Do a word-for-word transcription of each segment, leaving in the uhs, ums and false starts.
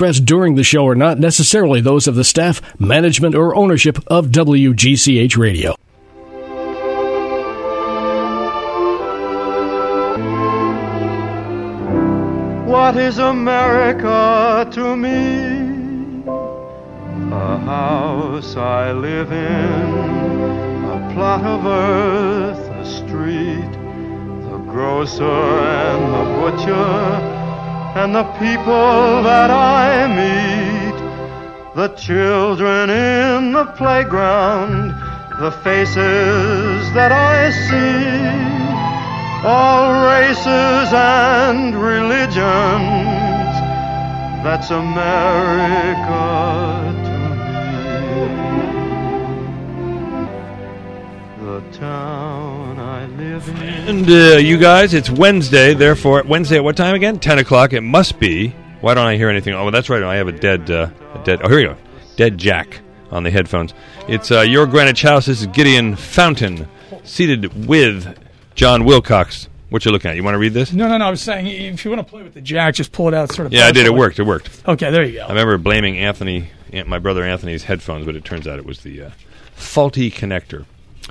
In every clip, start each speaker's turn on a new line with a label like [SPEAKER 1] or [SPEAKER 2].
[SPEAKER 1] expressed during the show are not necessarily those of the staff, management, or ownership of W G C H Radio.
[SPEAKER 2] What is America to me? A house I live in, a plot of earth, a street, the grocer and the butcher, and the people that I meet, the children in the playground, the faces that I see, all races and religions, that's America to me. The town I live in.
[SPEAKER 3] And uh, you guys, it's Wednesday, therefore, Wednesday at what time again? ten o'clock, it must be. Why don't I hear anything? Oh, well, that's right, I have a dead, uh, a dead, oh, here we go. Dead Jack on the headphones. It's uh, your Greenwich House. This is Gideon Fountain, seated with John Wilcox. What you looking at? You want to read this?
[SPEAKER 4] No, no, no. I was saying, if you want to play with the jack, just pull it out sort of.
[SPEAKER 3] Yeah, I did. It worked. It worked.
[SPEAKER 4] Okay, there you go.
[SPEAKER 3] I remember blaming Anthony, my brother Anthony's headphones, but it turns out it was the uh, faulty connector.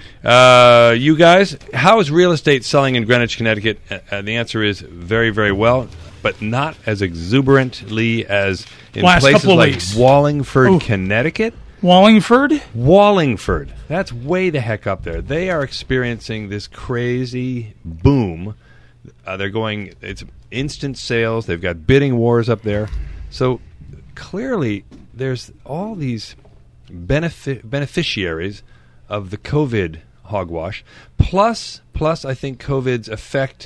[SPEAKER 3] Uh, you guys, how is real estate selling in Greenwich, Connecticut? Uh, the answer is very, very well, but not as exuberantly as in
[SPEAKER 4] Last
[SPEAKER 3] places
[SPEAKER 4] couple of
[SPEAKER 3] like
[SPEAKER 4] weeks.
[SPEAKER 3] Wallingford,
[SPEAKER 4] Ooh.
[SPEAKER 3] Connecticut.
[SPEAKER 4] Wallingford?
[SPEAKER 3] Wallingford. That's way the heck up there. They are experiencing this crazy boom. Uh, they're going, it's instant sales. They've got bidding wars up there. So clearly there's all these benefi- beneficiaries of the COVID hogwash. Plus, plus I think COVID's effect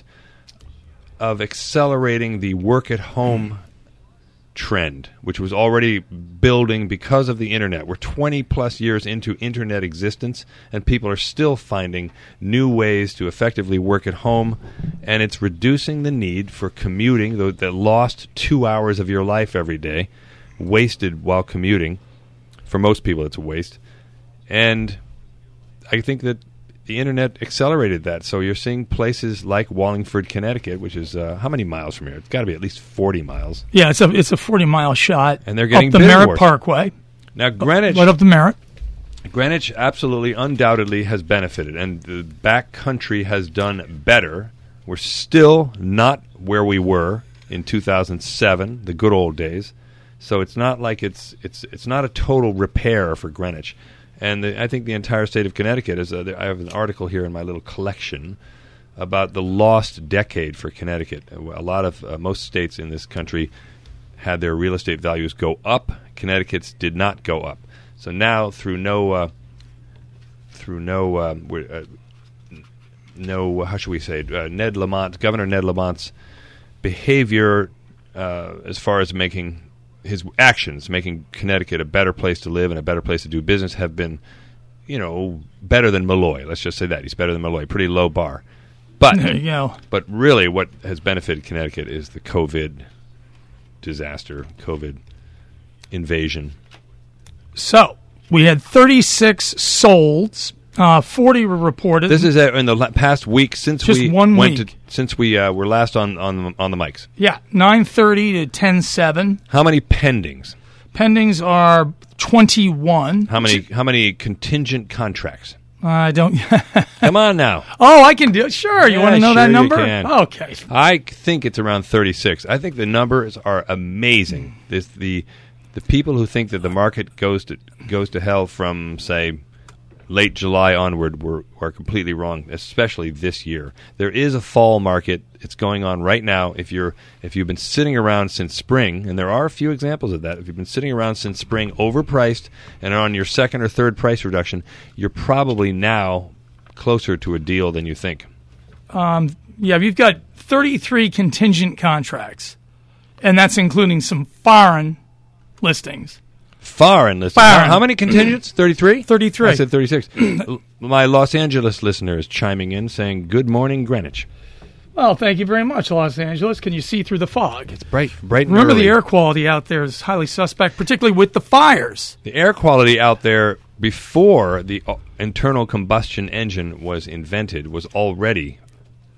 [SPEAKER 3] of accelerating the work-at-home trend, which was already building because of the internet. We're twenty plus years into internet existence, and people are still finding new ways to effectively work at home, and it's reducing the need for commuting, the, the lost two hours of your life every day, wasted while commuting. For most people, it's a waste. And I think that the internet accelerated that. So you're seeing places like Wallingford, Connecticut, which is uh, how many miles from here? It's got to be at least forty miles.
[SPEAKER 4] Yeah, it's a it's a forty mile shot.
[SPEAKER 3] And they're getting
[SPEAKER 4] up the
[SPEAKER 3] bidding
[SPEAKER 4] Merritt
[SPEAKER 3] wars.
[SPEAKER 4] Parkway.
[SPEAKER 3] Now Greenwich,
[SPEAKER 4] right up the Merritt.
[SPEAKER 3] Greenwich absolutely, undoubtedly has benefited, and the back country has done better. We're still not where we were in two thousand seven, the good old days. So it's not like it's it's it's not a total repair for Greenwich. And the, I think the entire state of Connecticut is. Uh, I have an article here in my little collection about the lost decade for Connecticut. A lot of uh, most states in this country had their real estate values go up. Connecticut's did not go up. So now, through no, uh, through no, uh, uh, no, how should we say, uh, Ned Lamont, Governor Ned Lamont's behavior uh, as far as making. His actions, making Connecticut a better place to live and a better place to do business, have been, you know, better than Malloy. Let's just say that. He's better than Malloy. Pretty low bar. But,
[SPEAKER 4] there you go.
[SPEAKER 3] But really what has benefited Connecticut is the COVID disaster, COVID invasion.
[SPEAKER 4] So, we had thirty-six solds. Uh, forty were reported.
[SPEAKER 3] This is uh, in the la- past week since
[SPEAKER 4] Just
[SPEAKER 3] we
[SPEAKER 4] one
[SPEAKER 3] went
[SPEAKER 4] week.
[SPEAKER 3] to since we uh, were last on on on the mics.
[SPEAKER 4] Yeah, nine thirty to ten seven.
[SPEAKER 3] How many pendings?
[SPEAKER 4] Pendings are twenty-one.
[SPEAKER 3] How many how many contingent contracts?
[SPEAKER 4] I don't.
[SPEAKER 3] Come on now.
[SPEAKER 4] Oh, I can do it. Sure. You
[SPEAKER 3] Yeah,
[SPEAKER 4] want to know
[SPEAKER 3] sure
[SPEAKER 4] that
[SPEAKER 3] you
[SPEAKER 4] number?
[SPEAKER 3] can.
[SPEAKER 4] Okay.
[SPEAKER 3] I think it's around thirty-six. I think the numbers are amazing. This the the people who think that the market goes to goes to hell from, say, late July onward were are completely wrong, especially this year. There is a fall market. It's going on right now. If you're if you've been sitting around since spring, and there are a few examples of that, if you've been sitting around since spring, overpriced, and are on your second or third price reduction, you're probably now closer to a deal than you think.
[SPEAKER 4] Um, yeah, you've got thirty-three contingent contracts, and that's including some foreign listings.
[SPEAKER 3] Foreign listings.
[SPEAKER 4] Foreign.
[SPEAKER 3] How, how many contingents? thirty-three?
[SPEAKER 4] thirty-three.
[SPEAKER 3] I said thirty-six. My Los Angeles listener is chiming in saying, good morning, Greenwich.
[SPEAKER 4] Well, thank you very much, Los Angeles. Can you see through the fog?
[SPEAKER 3] It's bright, bright and
[SPEAKER 4] Remember,
[SPEAKER 3] early.
[SPEAKER 4] the air quality out there is highly suspect, particularly with the fires.
[SPEAKER 3] The air quality out there before the uh, internal combustion engine was invented was already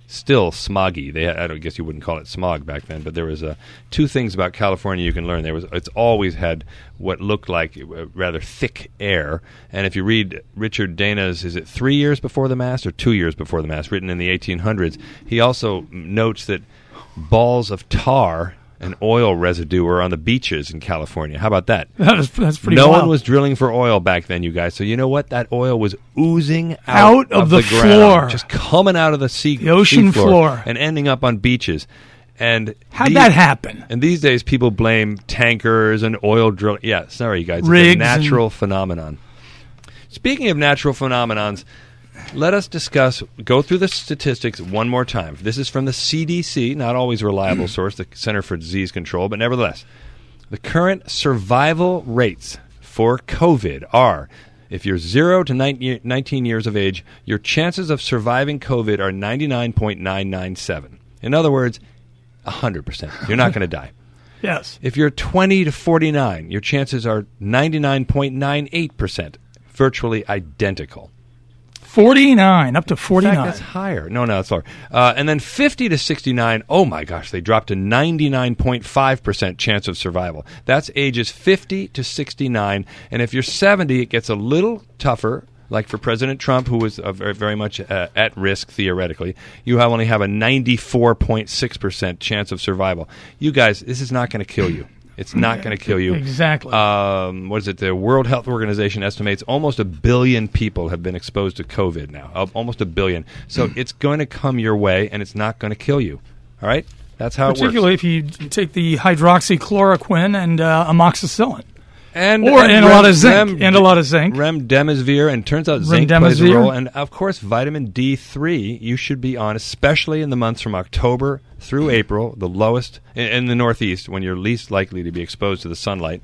[SPEAKER 3] still smoggy. They, I don't guess you wouldn't call it smog back then, but there was uh, two things about California you can learn. There was it's always had what looked like uh, rather thick air. And if you read Richard Dana's, is it three years before the mast or two years before the mast, written in the eighteen hundreds, he also notes that balls of tar and oil residue were on the beaches in California. How about that?
[SPEAKER 4] That is, that's pretty
[SPEAKER 3] No
[SPEAKER 4] wild.
[SPEAKER 3] one was drilling for oil back then, you guys. So you know what? That oil was oozing out,
[SPEAKER 4] Out of the
[SPEAKER 3] ground,
[SPEAKER 4] floor.
[SPEAKER 3] just coming out of the sea,
[SPEAKER 4] The ocean
[SPEAKER 3] sea floor,
[SPEAKER 4] floor.
[SPEAKER 3] and ending up on beaches. And
[SPEAKER 4] How'd
[SPEAKER 3] these-
[SPEAKER 4] that happen?
[SPEAKER 3] And these days, people blame tankers and oil drill. Yeah, sorry, you guys. It's
[SPEAKER 4] Rigs
[SPEAKER 3] a natural phenomenon. Speaking of natural phenomenons, let us discuss, go through the statistics one more time. This is from the C D C, not always a reliable source, the Center for Disease Control, but nevertheless, the current survival rates for COVID are, if you're zero to nineteen years of age, your chances of surviving COVID are ninety-nine point nine nine seven. In other words, one hundred percent. You're not going to die.
[SPEAKER 4] Yes.
[SPEAKER 3] If you're twenty to forty-nine, your chances are ninety-nine point nine eight percent, virtually identical.
[SPEAKER 4] forty-nine, up to
[SPEAKER 3] In
[SPEAKER 4] forty-nine.
[SPEAKER 3] fact, that's higher. No, no, that's lower. Uh, and then fifty to sixty-nine, oh my gosh, they dropped to ninety-nine point five percent chance of survival. That's ages fifty to sixty-nine. And if you're seventy, it gets a little tougher. Like for President Trump, who was uh, very, very much uh, at risk, theoretically, you have only have a ninety-four point six percent chance of survival. You guys, this is not going to kill you. It's not going to kill you.
[SPEAKER 4] Exactly.
[SPEAKER 3] Um, what is it? The World Health Organization estimates almost a billion people have been exposed to COVID now. Uh, almost a billion. So it's going to come your way, and it's not going to kill you. All right? That's how it works.
[SPEAKER 4] Particularly if you take the hydroxychloroquine and uh, amoxicillin.
[SPEAKER 3] And,
[SPEAKER 4] Or
[SPEAKER 3] and
[SPEAKER 4] and a
[SPEAKER 3] rem-
[SPEAKER 4] lot of zinc.
[SPEAKER 3] rem-
[SPEAKER 4] and a lot of zinc.
[SPEAKER 3] Remdesivir, and turns out zinc plays a
[SPEAKER 4] Remdesivir.
[SPEAKER 3] role. And, of course, vitamin D three you should be on, especially in the months from October through April, the lowest, in, in the Northeast, when you're least likely to be exposed to the sunlight.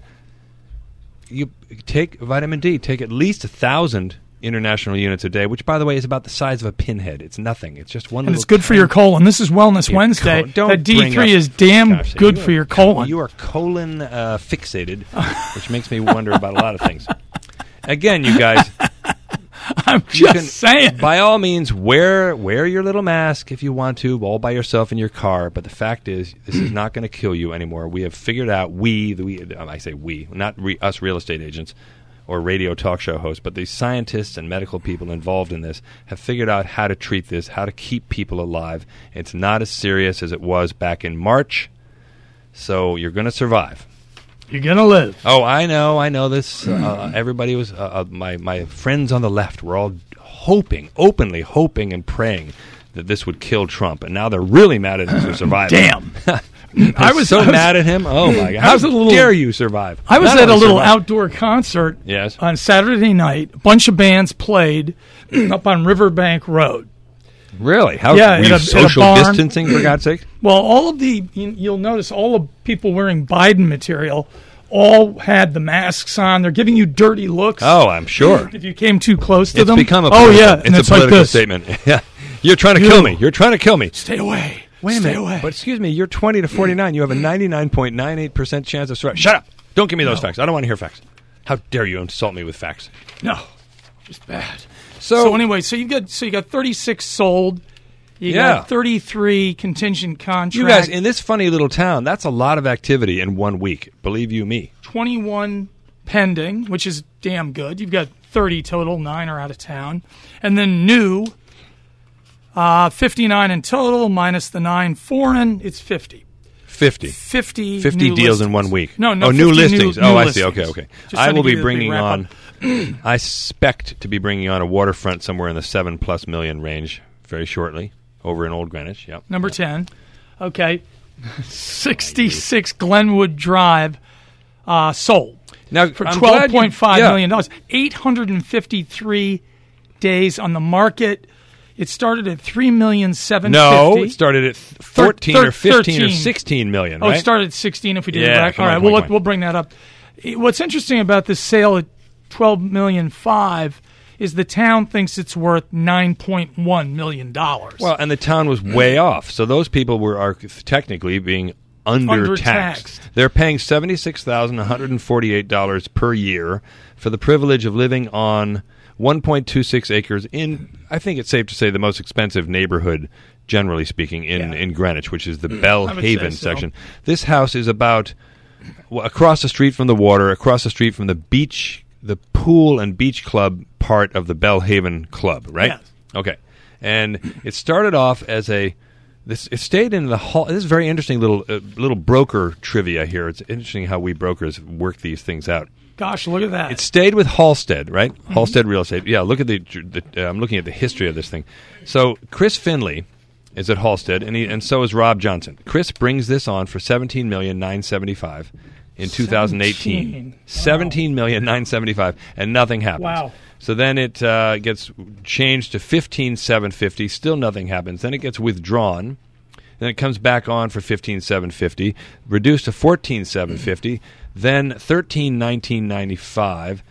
[SPEAKER 3] You take vitamin D. Take at least one thousand international units a day, which, by the way, is about the size of a pinhead. It's nothing. It's just one
[SPEAKER 4] And
[SPEAKER 3] little
[SPEAKER 4] it's good for
[SPEAKER 3] tiny-
[SPEAKER 4] your colon. This is Wellness
[SPEAKER 3] Your
[SPEAKER 4] Wednesday.
[SPEAKER 3] col- don't
[SPEAKER 4] that
[SPEAKER 3] bring
[SPEAKER 4] D three
[SPEAKER 3] up-
[SPEAKER 4] is damn
[SPEAKER 3] Gosh,
[SPEAKER 4] good
[SPEAKER 3] you
[SPEAKER 4] for
[SPEAKER 3] are
[SPEAKER 4] your
[SPEAKER 3] co-
[SPEAKER 4] colon.
[SPEAKER 3] You are colon uh, fixated, which makes me wonder about a lot of things. Again, you guys,
[SPEAKER 4] I'm
[SPEAKER 3] you
[SPEAKER 4] just
[SPEAKER 3] can,
[SPEAKER 4] saying.
[SPEAKER 3] by all means, wear wear your little mask if you want to, all by yourself in your car. But the fact is, this is not going to kill you anymore. We have figured out, we, the, we I say we, not re, us real estate agents or radio talk show hosts, but the scientists and medical people involved in this have figured out how to treat this, how to keep people alive. It's not as serious as it was back in March, so you're going to survive.
[SPEAKER 4] You're going to live.
[SPEAKER 3] Oh, I know, I know this. Uh, everybody was, uh, uh, my, my friends on the left were all hoping, openly hoping and praying that this would kill Trump, and now they're really mad at him for surviving.
[SPEAKER 4] Damn.
[SPEAKER 3] I was so
[SPEAKER 4] I was-
[SPEAKER 3] mad at him. Oh, my God.
[SPEAKER 4] I
[SPEAKER 3] How
[SPEAKER 4] was a little-
[SPEAKER 3] dare you survive?
[SPEAKER 4] I was
[SPEAKER 3] Not
[SPEAKER 4] at a
[SPEAKER 3] only
[SPEAKER 4] little
[SPEAKER 3] survive-
[SPEAKER 4] outdoor concert
[SPEAKER 3] Yes.
[SPEAKER 4] on Saturday night. A bunch of bands played up on Riverbank Road.
[SPEAKER 3] Really? How
[SPEAKER 4] Yeah,
[SPEAKER 3] were
[SPEAKER 4] in
[SPEAKER 3] you
[SPEAKER 4] a- in a
[SPEAKER 3] social
[SPEAKER 4] barn.
[SPEAKER 3] distancing, for God's sake?
[SPEAKER 4] Well, all of the, you- you'll notice all the people wearing Biden material all had the masks on. They're giving you dirty looks.
[SPEAKER 3] Oh, I'm sure.
[SPEAKER 4] If you came too close to
[SPEAKER 3] It's
[SPEAKER 4] them.
[SPEAKER 3] become a
[SPEAKER 4] oh,
[SPEAKER 3] political,
[SPEAKER 4] yeah.
[SPEAKER 3] it's
[SPEAKER 4] and
[SPEAKER 3] a
[SPEAKER 4] it's like
[SPEAKER 3] political
[SPEAKER 4] this.
[SPEAKER 3] statement. Yeah. You're trying to
[SPEAKER 4] You-
[SPEAKER 3] kill me. You're trying to kill me.
[SPEAKER 4] Stay away.
[SPEAKER 3] Wait a
[SPEAKER 4] Stay
[SPEAKER 3] minute.
[SPEAKER 4] away.
[SPEAKER 3] But excuse me, you're twenty to forty-nine. You have a ninety-nine point nine eight percent chance of survival. Shut up. Don't give me those
[SPEAKER 4] No.
[SPEAKER 3] facts. I don't want to hear facts. How dare you insult me with facts?
[SPEAKER 4] No, just bad.
[SPEAKER 3] So,
[SPEAKER 4] So anyway, so you got so you got thirty-six sold. You
[SPEAKER 3] Yeah.
[SPEAKER 4] got thirty-three contingent contracts.
[SPEAKER 3] you guys, in this funny little town, that's a lot of activity in one week. Believe you me.
[SPEAKER 4] twenty-one pending, which is damn good. You've got thirty total, nine are out of town. And then new, uh, fifty-nine in total, minus the nine foreign, it's fifty.
[SPEAKER 3] fifty.
[SPEAKER 4] fifty,
[SPEAKER 3] fifty
[SPEAKER 4] new
[SPEAKER 3] deals in
[SPEAKER 4] listings.
[SPEAKER 3] one week.
[SPEAKER 4] No, no,
[SPEAKER 3] oh, new
[SPEAKER 4] fifty
[SPEAKER 3] listings.
[SPEAKER 4] New,
[SPEAKER 3] oh,
[SPEAKER 4] new
[SPEAKER 3] I see.
[SPEAKER 4] listings.
[SPEAKER 3] Okay, okay.
[SPEAKER 4] Just
[SPEAKER 3] I
[SPEAKER 4] trying to
[SPEAKER 3] will
[SPEAKER 4] give
[SPEAKER 3] be
[SPEAKER 4] you the
[SPEAKER 3] bringing
[SPEAKER 4] big wrap
[SPEAKER 3] on,
[SPEAKER 4] up.
[SPEAKER 3] I expect to be bringing on a waterfront somewhere in the seven plus million range very shortly over in Old Greenwich. Yep.
[SPEAKER 4] Number ten. Okay. sixty-six Glenwood Drive uh, sold.
[SPEAKER 3] Now,
[SPEAKER 4] For
[SPEAKER 3] I'm
[SPEAKER 4] twelve
[SPEAKER 3] glad you-
[SPEAKER 4] point five
[SPEAKER 3] yeah.
[SPEAKER 4] million dollars. eight hundred fifty-three days on the market. It started at three million seven
[SPEAKER 3] No,
[SPEAKER 4] fifty.
[SPEAKER 3] it started at fourteen
[SPEAKER 4] thir-
[SPEAKER 3] or fifteen or
[SPEAKER 4] thirteen.
[SPEAKER 3] sixteen million,
[SPEAKER 4] Oh,
[SPEAKER 3] right?
[SPEAKER 4] it started at sixteen if we did
[SPEAKER 3] Yeah,
[SPEAKER 4] it back.
[SPEAKER 3] come
[SPEAKER 4] All
[SPEAKER 3] on,
[SPEAKER 4] right,
[SPEAKER 3] come
[SPEAKER 4] we'll
[SPEAKER 3] on,
[SPEAKER 4] look,
[SPEAKER 3] come on.
[SPEAKER 4] we'll bring that up. Eh, What's interesting about this sale at twelve million five is the town thinks it's worth nine point one million dollars.
[SPEAKER 3] Well, and the town was way off. So those people were are technically being under taxed.
[SPEAKER 4] Undertaxed.
[SPEAKER 3] They're paying seventy-six thousand one hundred forty-eight dollars per year for the privilege of living on one point two six acres in, I think it's safe to say, the most expensive neighborhood generally speaking, in,
[SPEAKER 4] Yeah.
[SPEAKER 3] in Greenwich, which is the
[SPEAKER 4] I would
[SPEAKER 3] Bellhaven
[SPEAKER 4] say so.
[SPEAKER 3] section. This house is about well, across the street from the water, across the street from the beach, the pool and beach club part of the Bellhaven Club, right?
[SPEAKER 4] Yes.
[SPEAKER 3] Okay. And it started off as a this. It stayed in the hall. This is very interesting little uh, little broker trivia here. It's interesting how we brokers work these things out.
[SPEAKER 4] Gosh, look at that.
[SPEAKER 3] It stayed with Halstead, right? Halstead Real Estate. Yeah, look at the. the uh, I'm looking at the history of this thing. So Chris Finley is at Halstead, and he, and so is Rob Johnson. Chris brings this on for seventeen million nine seventy five in two thousand eighteen.
[SPEAKER 4] seventeen. Wow.
[SPEAKER 3] Seventeen million nine seventy five, and nothing happens.
[SPEAKER 4] Wow.
[SPEAKER 3] So then it uh, gets changed to fifteen seven fifty. Still nothing happens. Then it gets withdrawn. Then it comes back on for fifteen seven fifty, reduced to fourteen seven fifty, then thirteen nineteen ninety-five,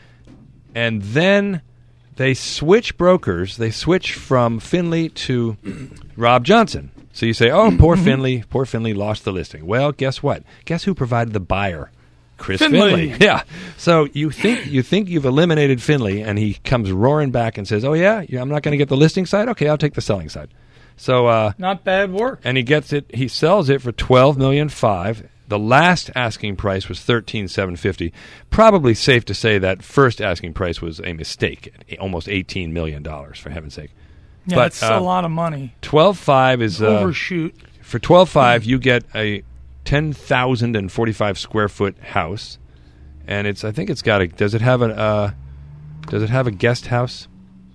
[SPEAKER 3] and then they switch brokers. They switch from Finley to Rob Johnson. So you say, "Oh, poor Finley, poor Finley lost the listing." Well, guess what? Guess who provided the buyer? Chris
[SPEAKER 4] Finley.
[SPEAKER 3] Finley. Yeah. So you think you think you've eliminated Finley, and he comes roaring back and says, "Oh yeah, yeah I'm not going to get the listing side. Okay, I'll take the selling side." So uh,
[SPEAKER 4] Not bad work.
[SPEAKER 3] and he gets it. He sells it for twelve million five. The last asking price was thirteen seven fifty. Probably safe to say that first asking price was a mistake. Almost eighteen million dollars, for heaven's sake.
[SPEAKER 4] Yeah,
[SPEAKER 3] But,
[SPEAKER 4] that's
[SPEAKER 3] uh,
[SPEAKER 4] a lot of money.
[SPEAKER 3] Twelve five is uh,
[SPEAKER 4] Overshoot.
[SPEAKER 3] for twelve five. You get a ten thousand and forty five square foot house, and it's. I think it's got a. Does it have a? Uh, does it have a guest house?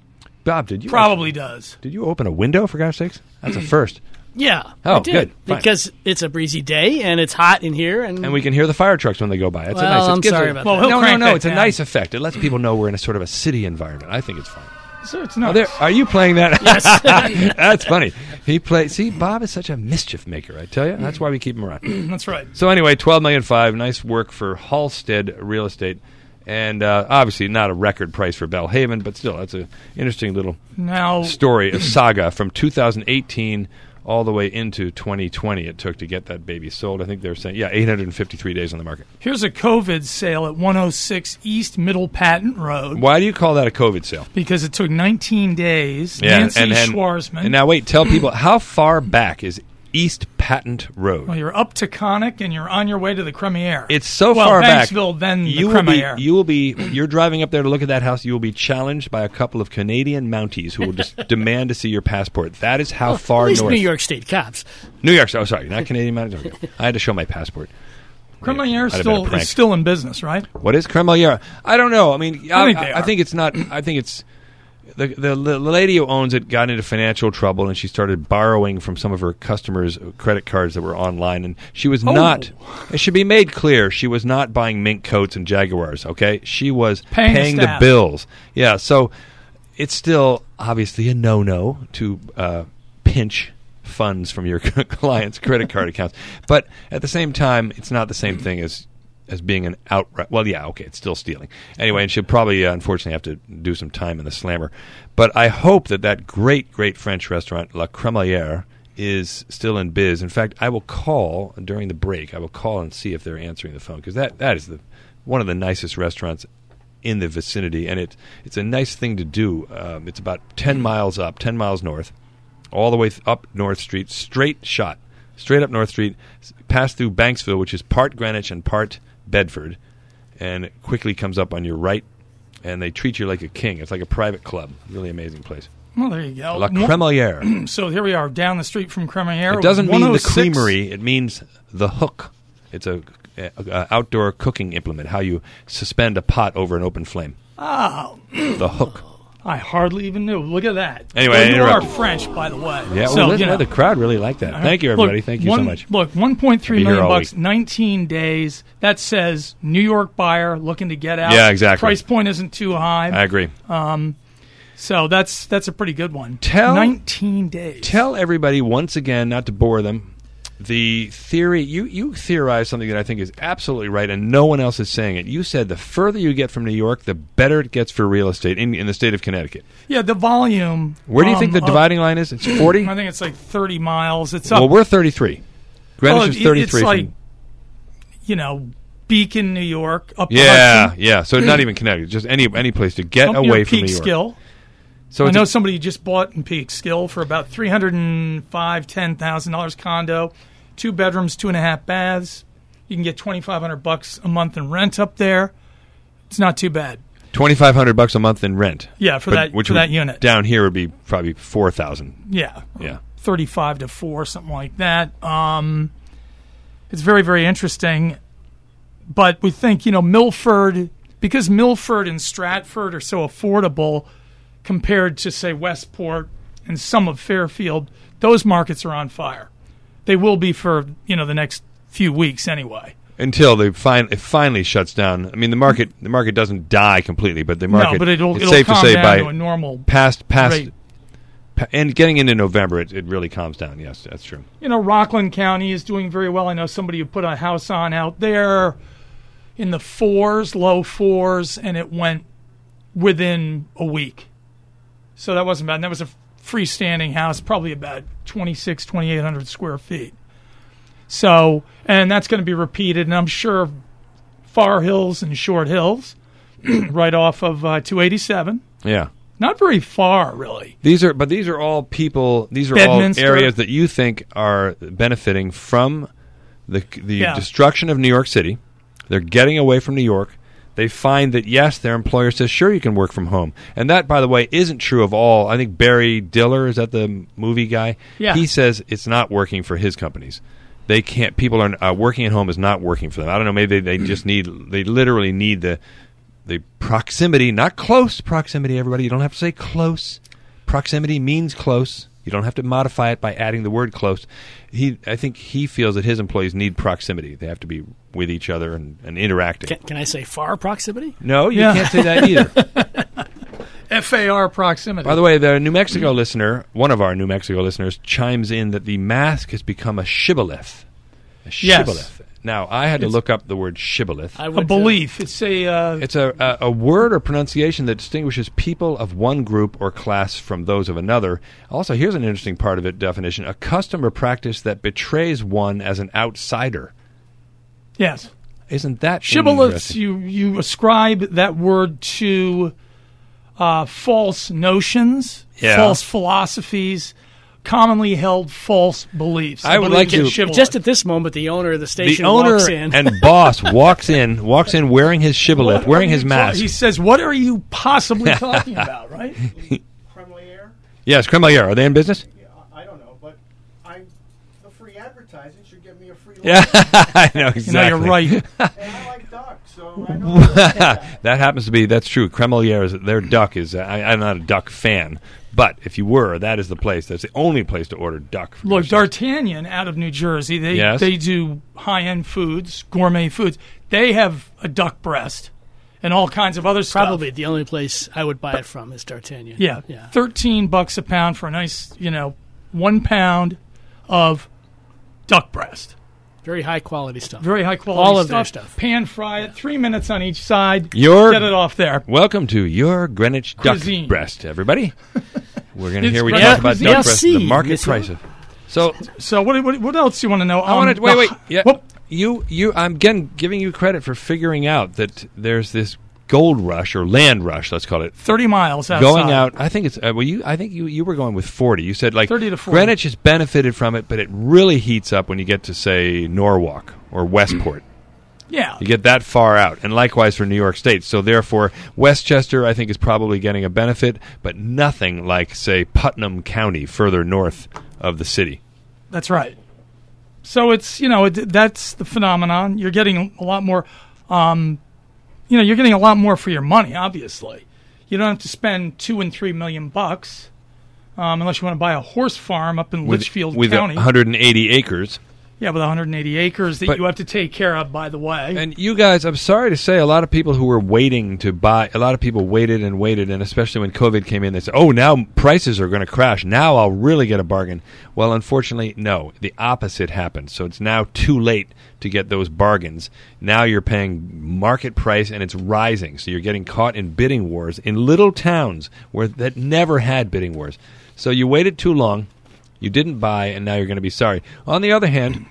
[SPEAKER 3] Bob, did you
[SPEAKER 4] Probably does.
[SPEAKER 3] Did you open a window, for God's sakes? That's a first.
[SPEAKER 5] Yeah.
[SPEAKER 3] Oh,
[SPEAKER 5] I did,
[SPEAKER 3] good. Fine.
[SPEAKER 5] Because it's a breezy day and it's hot in here, and,
[SPEAKER 3] And we can hear the fire trucks when they go by. It's a
[SPEAKER 5] Well,
[SPEAKER 3] nice. It
[SPEAKER 5] I'm
[SPEAKER 3] gives
[SPEAKER 5] sorry
[SPEAKER 3] a-
[SPEAKER 5] about
[SPEAKER 4] Well, that. he'll
[SPEAKER 3] no, no,
[SPEAKER 4] crank
[SPEAKER 3] no.
[SPEAKER 4] that
[SPEAKER 3] It's a
[SPEAKER 4] down.
[SPEAKER 3] nice effect. It lets people know we're in a sort of a city environment. I think it's fine.
[SPEAKER 4] So it's
[SPEAKER 3] Oh,
[SPEAKER 4] not.
[SPEAKER 3] there, are you playing that?
[SPEAKER 5] Yes.
[SPEAKER 3] That's funny. He play. See, Bob is such a mischief maker. I tell you, that's why we keep him around.
[SPEAKER 4] That's right.
[SPEAKER 3] So anyway, twelve million five. Nice work for Halstead Real Estate, and uh, obviously not a record price for Bellhaven, but still, that's an interesting little
[SPEAKER 4] Now,
[SPEAKER 3] story of saga from two thousand eighteen all the way into twenty twenty. It took to get that baby sold. I think they're saying, yeah, eight hundred fifty-three days on the market.
[SPEAKER 4] here's a COVID sale at one oh six East Middle Patent Road
[SPEAKER 3] Why do you call that a COVID sale?
[SPEAKER 4] because it took nineteen days.
[SPEAKER 3] Yeah,
[SPEAKER 4] Nancy
[SPEAKER 3] and, and,
[SPEAKER 4] Schwarzman.
[SPEAKER 3] and now wait, tell people how far back is East Patent Road?
[SPEAKER 4] well, you're up to Connick and you're on your way to the Cremiere.
[SPEAKER 3] It's so
[SPEAKER 4] well,
[SPEAKER 3] far back.
[SPEAKER 4] Banksville, then the
[SPEAKER 3] You will be,
[SPEAKER 4] Cremiere.
[SPEAKER 3] you will be. You're driving up there to look at that house. You will be challenged by a couple of Canadian Mounties who will just demand to see your passport. That is how far
[SPEAKER 5] at least
[SPEAKER 3] north.
[SPEAKER 5] New York State cops.
[SPEAKER 3] New York. Oh, sorry, not Canadian Mounties. Okay. I had to show my passport.
[SPEAKER 4] Cremiere
[SPEAKER 3] Might have been a
[SPEAKER 4] still
[SPEAKER 3] prank.
[SPEAKER 4] is still in business, right?
[SPEAKER 3] What is Cremelier? I don't know. I mean, I,
[SPEAKER 4] I think
[SPEAKER 3] I,
[SPEAKER 4] they
[SPEAKER 3] I
[SPEAKER 4] are.
[SPEAKER 3] think it's not. I think it's the, the the lady who owns it got into financial trouble, and she started borrowing from some of her customers' credit cards that were online, and she was
[SPEAKER 4] Oh.
[SPEAKER 3] not. It should be made clear she was not buying mink coats and Jaguars. Okay, she was
[SPEAKER 4] Paying the
[SPEAKER 3] paying the
[SPEAKER 4] staff.
[SPEAKER 3] bills. Yeah, so it's still obviously a no-no to uh, pinch funds from your clients' credit card accounts, but at the same time, it's not the same thing as as being an outright. Well, yeah, okay, it's still stealing anyway, and she'll probably uh, unfortunately have to do some time in the slammer. But I hope that that great, great French restaurant La Cremelière is still in biz. In fact, I will call during the break. I will call and see if they're answering the phone, because that that is the one of the nicest restaurants in the vicinity, and it it's a nice thing to do. Um, it's about ten miles up, ten miles north, all the way th- up North Street, straight shot, straight up North Street, s- pass through Banksville, which is part Greenwich and part Bedford, and it quickly comes up on your right, and they treat you like a king. It's like a private club. Really amazing place.
[SPEAKER 4] Well, there you go.
[SPEAKER 3] La
[SPEAKER 4] One-
[SPEAKER 3] Cremelière.
[SPEAKER 4] So here we are down the street from Cremiere.
[SPEAKER 3] It doesn't mean the
[SPEAKER 4] one oh six
[SPEAKER 3] creamery. It means the hook. It's a, a, a outdoor cooking implement, how you suspend a pot over an open flame.
[SPEAKER 4] Oh,
[SPEAKER 3] The hook.
[SPEAKER 4] I hardly even knew. Look at that.
[SPEAKER 3] Anyway,
[SPEAKER 4] well,
[SPEAKER 3] I
[SPEAKER 4] you are
[SPEAKER 3] interrupted.
[SPEAKER 4] French, by the way.
[SPEAKER 3] Yeah,
[SPEAKER 4] so,
[SPEAKER 3] well, listen,
[SPEAKER 4] you know.
[SPEAKER 3] the crowd really liked that. Thank you, everybody.
[SPEAKER 4] Look,
[SPEAKER 3] Thank you
[SPEAKER 4] one,
[SPEAKER 3] so much.
[SPEAKER 4] Look, one point three
[SPEAKER 3] I'll be here
[SPEAKER 4] million
[SPEAKER 3] all
[SPEAKER 4] bucks,
[SPEAKER 3] week.
[SPEAKER 4] nineteen days. That says New York buyer looking to get out.
[SPEAKER 3] Yeah, exactly.
[SPEAKER 4] Price point isn't too high.
[SPEAKER 3] I agree.
[SPEAKER 4] So that's that's a pretty good one.
[SPEAKER 3] Tell-
[SPEAKER 4] nineteen days.
[SPEAKER 3] Tell everybody once again, not to bore them, the theory. You you theorized something that I think is absolutely right, and no one else is saying it. You said the further you get from New York, the better it gets for real estate in, in the state of Connecticut.
[SPEAKER 4] Yeah, the volume.
[SPEAKER 3] Where do you
[SPEAKER 4] um,
[SPEAKER 3] think the
[SPEAKER 4] of-
[SPEAKER 3] dividing line is? It's forty.
[SPEAKER 4] I think it's like thirty miles. It's up.
[SPEAKER 3] Well, we're thirty-three. Greenwich
[SPEAKER 4] well,
[SPEAKER 3] is
[SPEAKER 4] it-
[SPEAKER 3] thirty-three.
[SPEAKER 4] It's like,
[SPEAKER 3] from,
[SPEAKER 4] you know, Beacon, New York. Up the
[SPEAKER 3] yeah,
[SPEAKER 4] Hudson,
[SPEAKER 3] yeah. So not even Connecticut, just any any place to get
[SPEAKER 4] up
[SPEAKER 3] away
[SPEAKER 4] near
[SPEAKER 3] from
[SPEAKER 4] Peekskill.
[SPEAKER 3] New York. So
[SPEAKER 4] I
[SPEAKER 3] it's
[SPEAKER 4] know
[SPEAKER 3] a-
[SPEAKER 4] somebody just bought in Peekskill for about three hundred and five, ten thousand dollars condo, two bedrooms, two and a half baths. You can get twenty five hundred bucks a month in rent up there. It's not too bad.
[SPEAKER 3] twenty-five hundred bucks a month in rent.
[SPEAKER 4] Yeah, for
[SPEAKER 3] But
[SPEAKER 4] that
[SPEAKER 3] which
[SPEAKER 4] for
[SPEAKER 3] would-
[SPEAKER 4] that unit.
[SPEAKER 3] Down here would be probably four thousand.
[SPEAKER 4] Yeah,
[SPEAKER 3] Yeah.
[SPEAKER 4] thirty-five to four, something like that. Um, it's very, very interesting. But we think, you know, Milford, because Milford and Stratford are so affordable compared to, say, Westport and some of Fairfield, those markets are on fire. They will be for, you know, the next few weeks anyway.
[SPEAKER 3] Until they fin- it finally shuts down. I mean, the market the market doesn't die completely, but the market.
[SPEAKER 4] no, but it'll,
[SPEAKER 3] it's
[SPEAKER 4] it'll
[SPEAKER 3] safe
[SPEAKER 4] calm
[SPEAKER 3] to say
[SPEAKER 4] down
[SPEAKER 3] by
[SPEAKER 4] to a normal
[SPEAKER 3] past past
[SPEAKER 4] rate.
[SPEAKER 3] pa- and getting into November, it, it really calms down. Yes, that's true.
[SPEAKER 4] You know, Rockland County is doing very well. I know somebody who put a house on out there in the fours, low fours, and it went within a week. So that wasn't bad. And that was a freestanding house, probably about twenty-six, twenty-eight hundred square feet. So, and that's going to be repeated, and I'm sure Far Hills and Short Hills, right off of uh, two eighty-seven.
[SPEAKER 3] Yeah.
[SPEAKER 4] Not very far, really.
[SPEAKER 3] These are, but these are all people. These are
[SPEAKER 4] Bedminster.
[SPEAKER 3] all areas that you think are benefiting from the the
[SPEAKER 4] Yeah.
[SPEAKER 3] destruction of New York City. They're getting away from New York. They find that yes, their employer says sure you can work from home, and that, by the way, isn't true of all. I think Barry Diller, is that the movie guy?
[SPEAKER 4] Yeah.
[SPEAKER 3] He says it's not working for his companies. They can't. People are uh, working at home is not working for them. I don't know. Maybe they, they just need. They literally need the the proximity, not close proximity. Everybody, you don't have to say close. Proximity means close. You don't have to modify it by adding the word close. He, I think, he feels that his employees need proximity. They have to be with each other and, and interacting.
[SPEAKER 5] Can, can I say far proximity?
[SPEAKER 3] No, you
[SPEAKER 4] Yeah.
[SPEAKER 3] can't say that either.
[SPEAKER 4] F A R proximity.
[SPEAKER 3] By the way, the New Mexico listener, one of our New Mexico listeners, chimes in that the mask has become a shibboleth. A
[SPEAKER 4] Yes.
[SPEAKER 3] shibboleth. Now, I had to
[SPEAKER 4] It's-
[SPEAKER 3] look up the word shibboleth.
[SPEAKER 5] I
[SPEAKER 4] a
[SPEAKER 5] would, uh,
[SPEAKER 4] belief. It's a uh,
[SPEAKER 3] It's a, a, a word or pronunciation that distinguishes people of one group or class from those of another. Also, here's an interesting part of it definition: a custom or practice that betrays one as an outsider.
[SPEAKER 4] yes.
[SPEAKER 3] Isn't that
[SPEAKER 4] Shibboleths,
[SPEAKER 3] interesting?
[SPEAKER 4] you, you ascribe that word to uh, false notions,
[SPEAKER 3] Yeah.
[SPEAKER 4] false philosophies, commonly held false beliefs.
[SPEAKER 3] I would
[SPEAKER 4] believe
[SPEAKER 3] like
[SPEAKER 4] in
[SPEAKER 3] to-
[SPEAKER 4] shibboleth.
[SPEAKER 5] Just at this moment, the owner of the
[SPEAKER 3] The
[SPEAKER 5] station
[SPEAKER 3] owner
[SPEAKER 5] walks in.
[SPEAKER 3] and boss walks in, walks in wearing his shibboleth,
[SPEAKER 4] What
[SPEAKER 3] wearing
[SPEAKER 4] are
[SPEAKER 3] his
[SPEAKER 4] you
[SPEAKER 3] mask.
[SPEAKER 4] ta- He says, "What are you possibly talking about?" Right?
[SPEAKER 6] Cremelier?
[SPEAKER 3] Yes, Cremelier. Are they in business?
[SPEAKER 6] Yeah, I I don't know, but I the free advertising should give me a free
[SPEAKER 3] Yeah,
[SPEAKER 6] lunch.
[SPEAKER 3] I know
[SPEAKER 4] You know,
[SPEAKER 3] exactly.
[SPEAKER 4] you're right.
[SPEAKER 6] And I like ducks, so I know that.
[SPEAKER 3] That happens to be, that's true. Cremelier, is, their duck is, I, I'm not a duck fan, but if you were, that is the place. That's the only place to order duck. for
[SPEAKER 4] Look,
[SPEAKER 3] yourself.
[SPEAKER 4] D'Artagnan out of New Jersey, they
[SPEAKER 3] Yes.
[SPEAKER 4] they do high-end foods, gourmet foods. They have a duck breast and all kinds of other stuff.
[SPEAKER 5] Probably the only place I would buy it from is D'Artagnan.
[SPEAKER 4] Yeah,
[SPEAKER 5] Yeah.
[SPEAKER 4] thirteen bucks a pound for a nice, you know, one pound of duck breast.
[SPEAKER 5] Very high quality stuff.
[SPEAKER 4] Very high quality
[SPEAKER 5] All of
[SPEAKER 4] stuff.
[SPEAKER 5] their stuff.
[SPEAKER 4] Pan fry it, three minutes on each side.
[SPEAKER 3] Your-
[SPEAKER 4] Get it off there.
[SPEAKER 3] Welcome to your Greenwich duck
[SPEAKER 4] Cuisine.
[SPEAKER 3] breast, everybody. We're going to
[SPEAKER 4] It's
[SPEAKER 3] hear we
[SPEAKER 4] Greenwich
[SPEAKER 3] talk about
[SPEAKER 4] cuisine.
[SPEAKER 3] duck breast, the
[SPEAKER 5] Merci,
[SPEAKER 3] market
[SPEAKER 5] monsieur.
[SPEAKER 3] price of. So
[SPEAKER 4] So what what, what else do you want to know?
[SPEAKER 3] I want to wait, wait. Yeah,
[SPEAKER 4] Whoop.
[SPEAKER 3] you, you. I'm again giving you credit for figuring out that there's this gold rush or land rush, let's call it,
[SPEAKER 4] thirty miles outside.
[SPEAKER 3] going out. I think it's uh, well. You, I think you, you were going with forty. You said like
[SPEAKER 4] thirty to forty.
[SPEAKER 3] Greenwich has benefited from it, but it really heats up when you get to say Norwalk or Westport.
[SPEAKER 4] Yeah.
[SPEAKER 3] You get that far out, and likewise for New York State. So therefore, Westchester, I think, is probably getting a benefit, but nothing like, say, Putnam County, further north of the city.
[SPEAKER 4] That's right. So it's, you know, it, that's the phenomenon. You're getting a lot more, um, you know, you're getting a lot more for your money, obviously. You don't have to spend two and three million bucks um, unless you want to buy a horse farm up in
[SPEAKER 3] With,
[SPEAKER 4] Litchfield
[SPEAKER 3] with
[SPEAKER 4] County.
[SPEAKER 3] one hundred eighty acres.
[SPEAKER 4] Yeah, with one hundred eighty acres that
[SPEAKER 3] But-
[SPEAKER 4] you have to take care of, by the way.
[SPEAKER 3] And you guys, I'm sorry to say, a lot of people who were waiting to buy, a lot of people waited and waited, and especially when COVID came in, they said, oh, now prices are going to crash. Now I'll really get a bargain. Well, unfortunately, no. The opposite happened. So it's now too late to get those bargains. Now you're paying market price, and it's rising. So you're getting caught in bidding wars in little towns where that never had bidding wars. So you waited too long. You didn't buy, and now you're going to be sorry. On the other hand,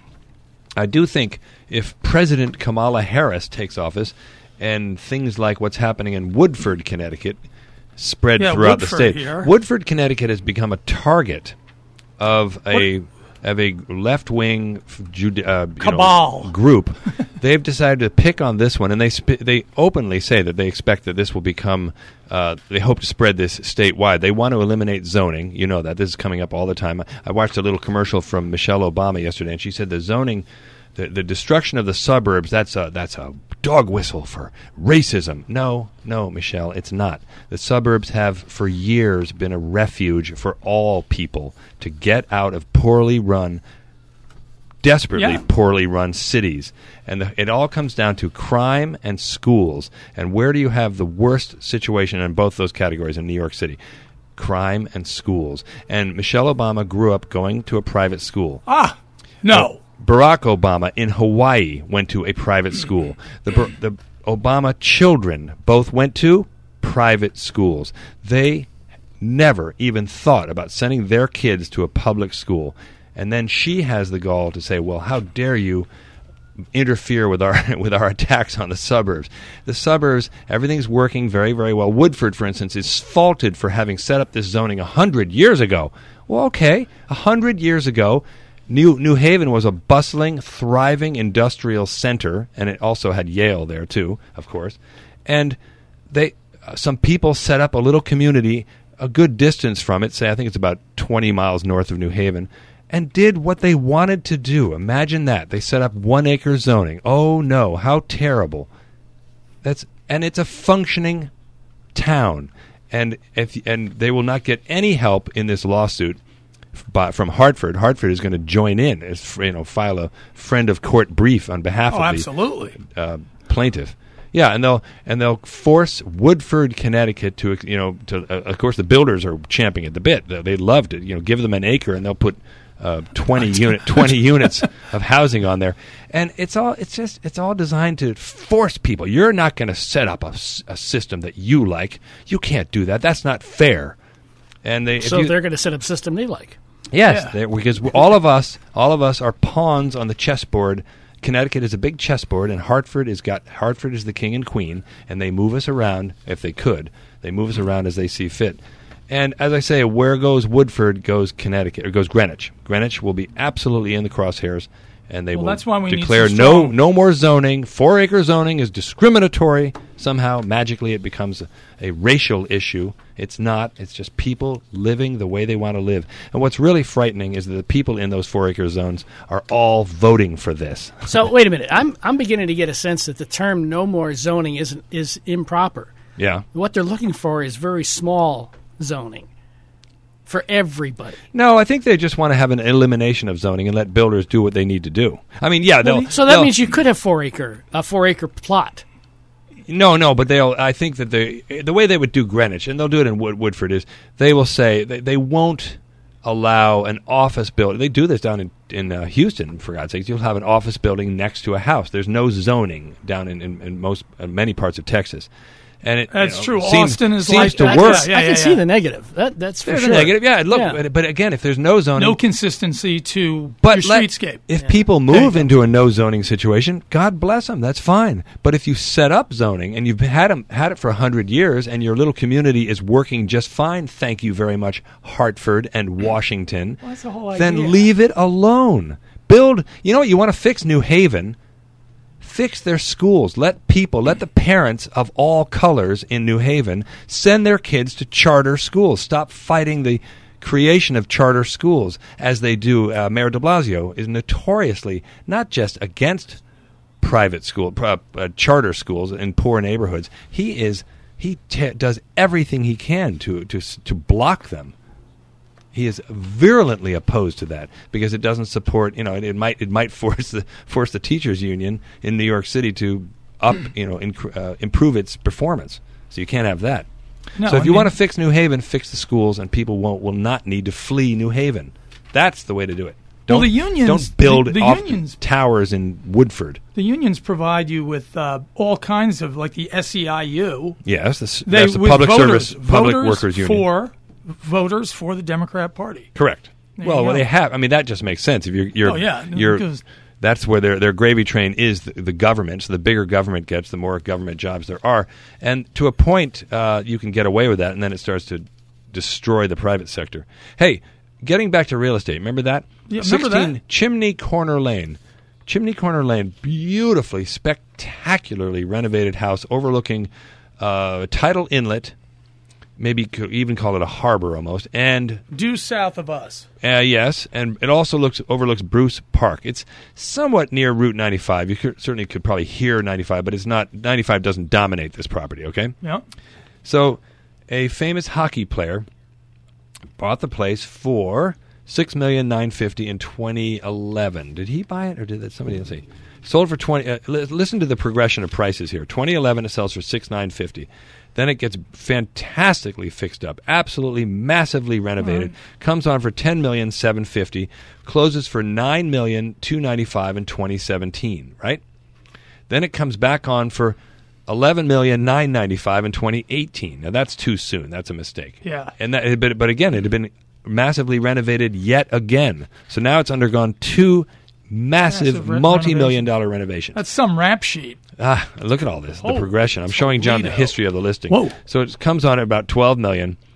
[SPEAKER 3] I do think if President Kamala Harris takes office and things like what's happening in Woodford, Connecticut, spread
[SPEAKER 4] Yeah,
[SPEAKER 3] throughout
[SPEAKER 4] Woodford
[SPEAKER 3] the state.
[SPEAKER 4] here.
[SPEAKER 3] Woodford, Connecticut has become a target of a of a left-wing f- Jude, uh, you
[SPEAKER 4] Cabal.
[SPEAKER 3] know, group. They've decided to pick on this one, and they sp- they openly say that they expect that this will become. Uh, they hope to spread this statewide. They want to eliminate zoning. You know that this is coming up all the time. I watched a little commercial from Michelle Obama yesterday, and she said the zoning. The, the destruction of the suburbs, that's a, that's a dog whistle for racism. No, no, Michelle, it's not. The suburbs have for years been a refuge for all people to get out of poorly run, desperately
[SPEAKER 4] Yeah.
[SPEAKER 3] poorly run cities. And the, it all comes down to crime and schools. And where do you have the worst situation in both those categories in New York City? Crime and schools. And Michelle Obama grew up going to a private school.
[SPEAKER 4] Ah, no.
[SPEAKER 3] Barack Obama in Hawaii went to a private school. The, Bar- the Obama children both went to private schools. They never even thought about sending their kids to a public school. And then she has the gall to say, well, how dare you interfere with our with our attacks on the suburbs. The suburbs, everything's working very, very well. Woodford, for instance, is faulted for having set up this zoning a hundred years ago. Well, okay, a hundred years ago, New New Haven was a bustling, thriving industrial center, and it also had Yale there too, of course. And they, uh, some people set up a little community a good distance from it. Say, I think it's about twenty miles north of New Haven, and did what they wanted to do. Imagine that. They set up one-acre zoning. Oh, no, how terrible. That's and it's a functioning town. And if and they will not get any help in this lawsuit f- by, from Hartford. Hartford is going to join in, as, you know, file a friend of court brief on behalf
[SPEAKER 4] Oh,
[SPEAKER 3] of
[SPEAKER 4] absolutely.
[SPEAKER 3] the uh, plaintiff. Yeah, and they'll and they'll force Woodford, Connecticut, to you know to uh, of course the builders are champing at the bit. They they loved it. You know, give them an acre and they'll put uh, twenty unit twenty units of housing on there. And it's all it's just it's all designed to force people. You're not going to set up a, s- a system that you like. You can't do that. That's not fair. And they if
[SPEAKER 5] So
[SPEAKER 3] you,
[SPEAKER 5] they're going to set up a system they like.
[SPEAKER 3] Yes,
[SPEAKER 4] Yeah.
[SPEAKER 3] they- because all of us, all of us are pawns on the chessboard. Connecticut is a big chessboard, and Hartford is got Hartford is the king and queen, and they move us around if they could. They move us around as they see fit. And as I say, where goes Woodford goes Connecticut or goes Greenwich. Greenwich will be absolutely in the crosshairs, and they
[SPEAKER 4] Well,
[SPEAKER 3] will
[SPEAKER 4] that's why we need
[SPEAKER 3] declare
[SPEAKER 4] some
[SPEAKER 3] no
[SPEAKER 4] strong-
[SPEAKER 3] no more zoning. Four acre zoning is discriminatory. Somehow, magically, it becomes a, a racial issue. It's not. It's just people living the way they want to live. And what's really frightening is that the people in those four acre zones are all voting for this.
[SPEAKER 5] So wait a minute. I'm I'm beginning to get a sense that the term "no more zoning" is is improper.
[SPEAKER 3] Yeah.
[SPEAKER 5] What they're looking for is very small zoning for everybody.
[SPEAKER 3] No, I think they just want to have an elimination of zoning and let builders do what they need to do. I mean, yeah, they'll.
[SPEAKER 5] So that
[SPEAKER 3] they'll-
[SPEAKER 5] means you could have four acre a four acre plot.
[SPEAKER 3] No, no, but they'll. I think that the the way they would do Greenwich, and they'll do it in Wood, Woodford, is they will say they, they won't allow an office building. They do this down in in uh, Houston, for God's sakes. You'll have an office building next to a house. There's no zoning down in in, in most uh, many parts of Texas, and it
[SPEAKER 4] That's
[SPEAKER 3] you know,
[SPEAKER 4] true.
[SPEAKER 3] Seems,
[SPEAKER 4] Austin is
[SPEAKER 3] seems
[SPEAKER 4] like
[SPEAKER 3] to
[SPEAKER 4] that.
[SPEAKER 3] work.
[SPEAKER 4] Yeah, yeah,
[SPEAKER 5] I can
[SPEAKER 4] yeah,
[SPEAKER 5] see
[SPEAKER 4] yeah.
[SPEAKER 5] the negative. That that's for
[SPEAKER 3] There's
[SPEAKER 5] sure.
[SPEAKER 3] a negative, yeah. Look,
[SPEAKER 5] Yeah.
[SPEAKER 3] But, but again, if there's no zoning,
[SPEAKER 4] No consistency to
[SPEAKER 3] But
[SPEAKER 4] your
[SPEAKER 3] let-
[SPEAKER 4] streetscape.
[SPEAKER 3] if people
[SPEAKER 4] There you
[SPEAKER 3] move
[SPEAKER 4] go.
[SPEAKER 3] into a no zoning situation, God bless them. That's fine. But if you set up zoning and you've had 'em- had it for a hundred years, and your little community is working just fine, thank you very much, Hartford and Washington.
[SPEAKER 5] Well, that's the whole
[SPEAKER 3] then
[SPEAKER 5] idea.
[SPEAKER 3] leave it alone. Build. You know what? You want to fix New Haven. Fix their schools. Let people, let the parents of all colors in New Haven send their kids to charter schools. Stop fighting the creation of charter schools as they do. Uh, Mayor de Blasio is notoriously not just against private school, uh, uh, charter schools in poor neighborhoods. He is he t- does everything he can to to s- to block them. He is virulently opposed to that because it doesn't support. You know, it, it might it might force the force the teachers union in New York City to up you know inc- uh, improve its performance. So you can't have that.
[SPEAKER 4] No,
[SPEAKER 3] so if
[SPEAKER 4] I
[SPEAKER 3] you
[SPEAKER 4] mean-
[SPEAKER 3] want to fix New Haven, fix the schools, and people won't will not need to flee New Haven. That's the way to do it.
[SPEAKER 4] Well,
[SPEAKER 3] Don't
[SPEAKER 4] the unions-
[SPEAKER 3] don't build
[SPEAKER 4] the- the
[SPEAKER 3] off
[SPEAKER 4] unions-
[SPEAKER 3] towers in Woodford.
[SPEAKER 4] The unions provide you with uh, all kinds of, like the S E I U.
[SPEAKER 3] Yes, that's,
[SPEAKER 4] They,
[SPEAKER 3] that's the
[SPEAKER 4] with
[SPEAKER 3] public
[SPEAKER 4] voters,
[SPEAKER 3] service, public
[SPEAKER 4] voters
[SPEAKER 3] workers union.
[SPEAKER 4] for voters for the Democrat Party.
[SPEAKER 3] Correct.
[SPEAKER 4] There
[SPEAKER 3] Well,
[SPEAKER 4] you
[SPEAKER 3] well,
[SPEAKER 4] go.
[SPEAKER 3] they have. I mean, that just makes sense. If you're, you're,
[SPEAKER 4] Oh, yeah.
[SPEAKER 3] you're
[SPEAKER 4] Because
[SPEAKER 3] That's where their their gravy train is the, the government. So the bigger government gets, the more government jobs there are. And to a point, uh, you can get away with that, and then it starts to destroy the private sector. Hey, getting back to real estate, remember that?
[SPEAKER 4] Yeah, remember
[SPEAKER 3] sixteen
[SPEAKER 4] that?
[SPEAKER 3] Chimney Corner Lane. Chimney Corner Lane, beautifully, spectacularly renovated house overlooking uh, Tidal Inlet. Maybe you could even call it a harbor almost. And
[SPEAKER 4] due south of us.
[SPEAKER 3] Uh, yes, and it also looks overlooks Bruce Park. It's somewhat near Route ninety-five. You could, certainly could probably hear ninety-five, but it's not. ninety-five doesn't dominate this property, okay?
[SPEAKER 4] Yeah.
[SPEAKER 3] So a famous hockey player bought the place for six million nine hundred fifty thousand dollars in twenty eleven. Did he buy it, or did that somebody else say? Sold for twenty. Uh, li- listen to the progression of prices here. twenty eleven, it sells for six million nine hundred fifty thousand dollars. Then it gets fantastically fixed up, absolutely massively renovated. Mm-hmm. Comes on for ten million seven hundred fifty thousand dollars, closes for nine million two hundred ninety-five thousand dollars in twenty seventeen. Right? Then it comes back on for eleven million nine hundred ninety-five thousand dollars in twenty eighteen. Now that's too soon. That's a mistake.
[SPEAKER 4] Yeah.
[SPEAKER 3] And that, but but again, it had been massively renovated yet again. So now it's undergone two massive,
[SPEAKER 4] Massive re-
[SPEAKER 3] multi-million dollar renovations.
[SPEAKER 4] That's some rap sheet.
[SPEAKER 3] Ah, look at all this, the
[SPEAKER 4] Oh,
[SPEAKER 3] progression. I'm showing John the
[SPEAKER 4] Toledo.
[SPEAKER 3] history of the listing.
[SPEAKER 4] Whoa.
[SPEAKER 3] So it comes on at about twelve million dollars.